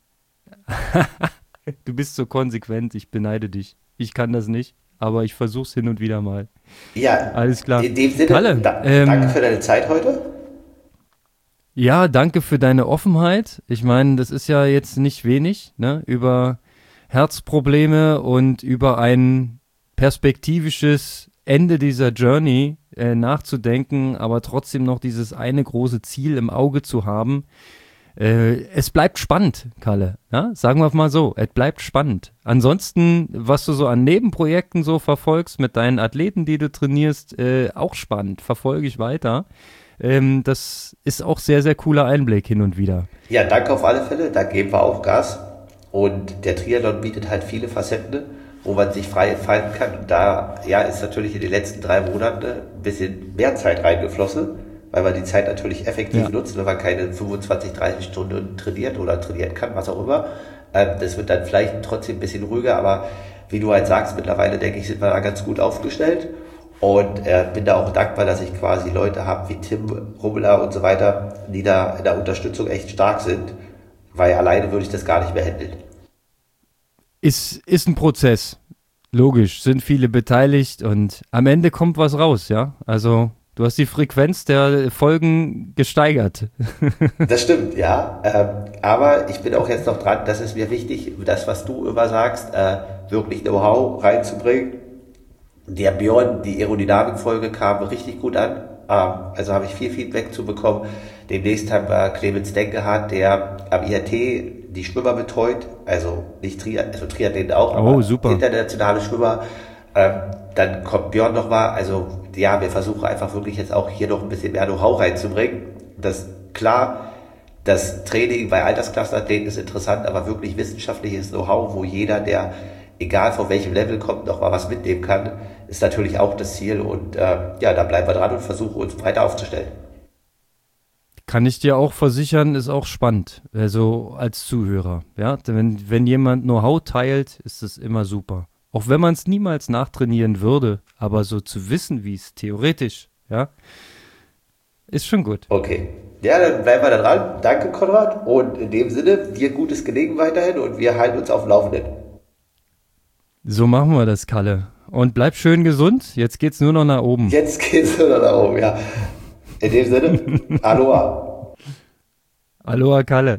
Du bist so konsequent, ich beneide dich. Ich kann das nicht, aber ich versuche es hin und wieder mal. Ja, alles klar. In dem Sinne, Kalle, da, ähm, danke für deine Zeit heute. Ja, danke für deine Offenheit. Ich meine, das ist ja jetzt nicht wenig, ne? Über Herzprobleme und über ein perspektivisches Ende dieser Journey äh, nachzudenken, aber trotzdem noch dieses eine große Ziel im Auge zu haben. Äh, es bleibt spannend, Kalle. Ja? Sagen wir mal so, es bleibt spannend. Ansonsten, was du so an Nebenprojekten so verfolgst mit deinen Athleten, die du trainierst, äh, auch spannend. Verfolge ich weiter. Ähm, das ist auch sehr, sehr cooler Einblick hin und wieder. Ja, danke auf alle Fälle. Da geben wir auch Gas. Und der Triathlon bietet halt viele Facetten, wo man sich frei entfalten kann. Und da ja, ist natürlich in den letzten drei Monaten ein bisschen mehr Zeit reingeflossen, weil man die Zeit natürlich effektiv ja. nutzt, wenn man keine fünfundzwanzig, dreißig Stunden trainiert oder trainieren kann, was auch immer. Ähm, das wird dann vielleicht trotzdem ein bisschen ruhiger, aber wie du halt sagst, mittlerweile denke ich, sind wir da ganz gut aufgestellt. Und äh, bin da auch dankbar, dass ich quasi Leute habe wie Tim Rummler und so weiter, die da in der Unterstützung echt stark sind, weil alleine würde ich das gar nicht mehr handeln. Ist, ist ein Prozess. Logisch, sind viele beteiligt und am Ende kommt was raus, ja? Also du hast die Frequenz der Folgen gesteigert. Das stimmt, ja. Ähm, aber ich bin auch jetzt noch dran, das ist mir wichtig, das, was du immer sagst, äh, wirklich Know-how reinzubringen. Der Björn, die Aerodynamik-Folge kam richtig gut an. Ähm, also habe ich viel Feedback zu bekommen. Demnächst haben wir Clemens Denkehardt, der am I R T die Schwimmer betreut. Also nicht Tri also Triathleten auch, aber oh, super. Internationale Schwimmer. Ähm, dann kommt Björn nochmal. Also ja, wir versuchen einfach wirklich jetzt auch hier noch ein bisschen mehr Know-how reinzubringen. Das klar, das Training bei Altersklassenathleten ist interessant, aber wirklich wissenschaftliches Know-how, wo jeder, der egal von welchem Level kommt, noch mal was mitnehmen kann, ist natürlich auch das Ziel. Und äh, ja, da bleiben wir dran und versuchen uns breiter aufzustellen. Kann ich dir auch versichern, ist auch spannend, also als Zuhörer. Ja, wenn, wenn jemand Know-how teilt, ist das immer super. Auch wenn man es niemals nachtrainieren würde, aber so zu wissen, wie es theoretisch, ja, ist schon gut. Okay. Ja, dann bleiben wir da dran. Danke, Konrad. Und in dem Sinne, dir gutes Gelegen weiterhin und wir halten uns auf dem Laufenden. So machen wir das, Kalle. Und bleib schön gesund. Jetzt geht's nur noch nach oben. Jetzt geht's nur noch nach oben, ja. In dem Sinne, Aloha. Aloha, Kalle.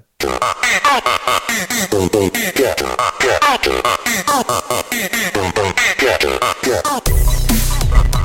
Yeah.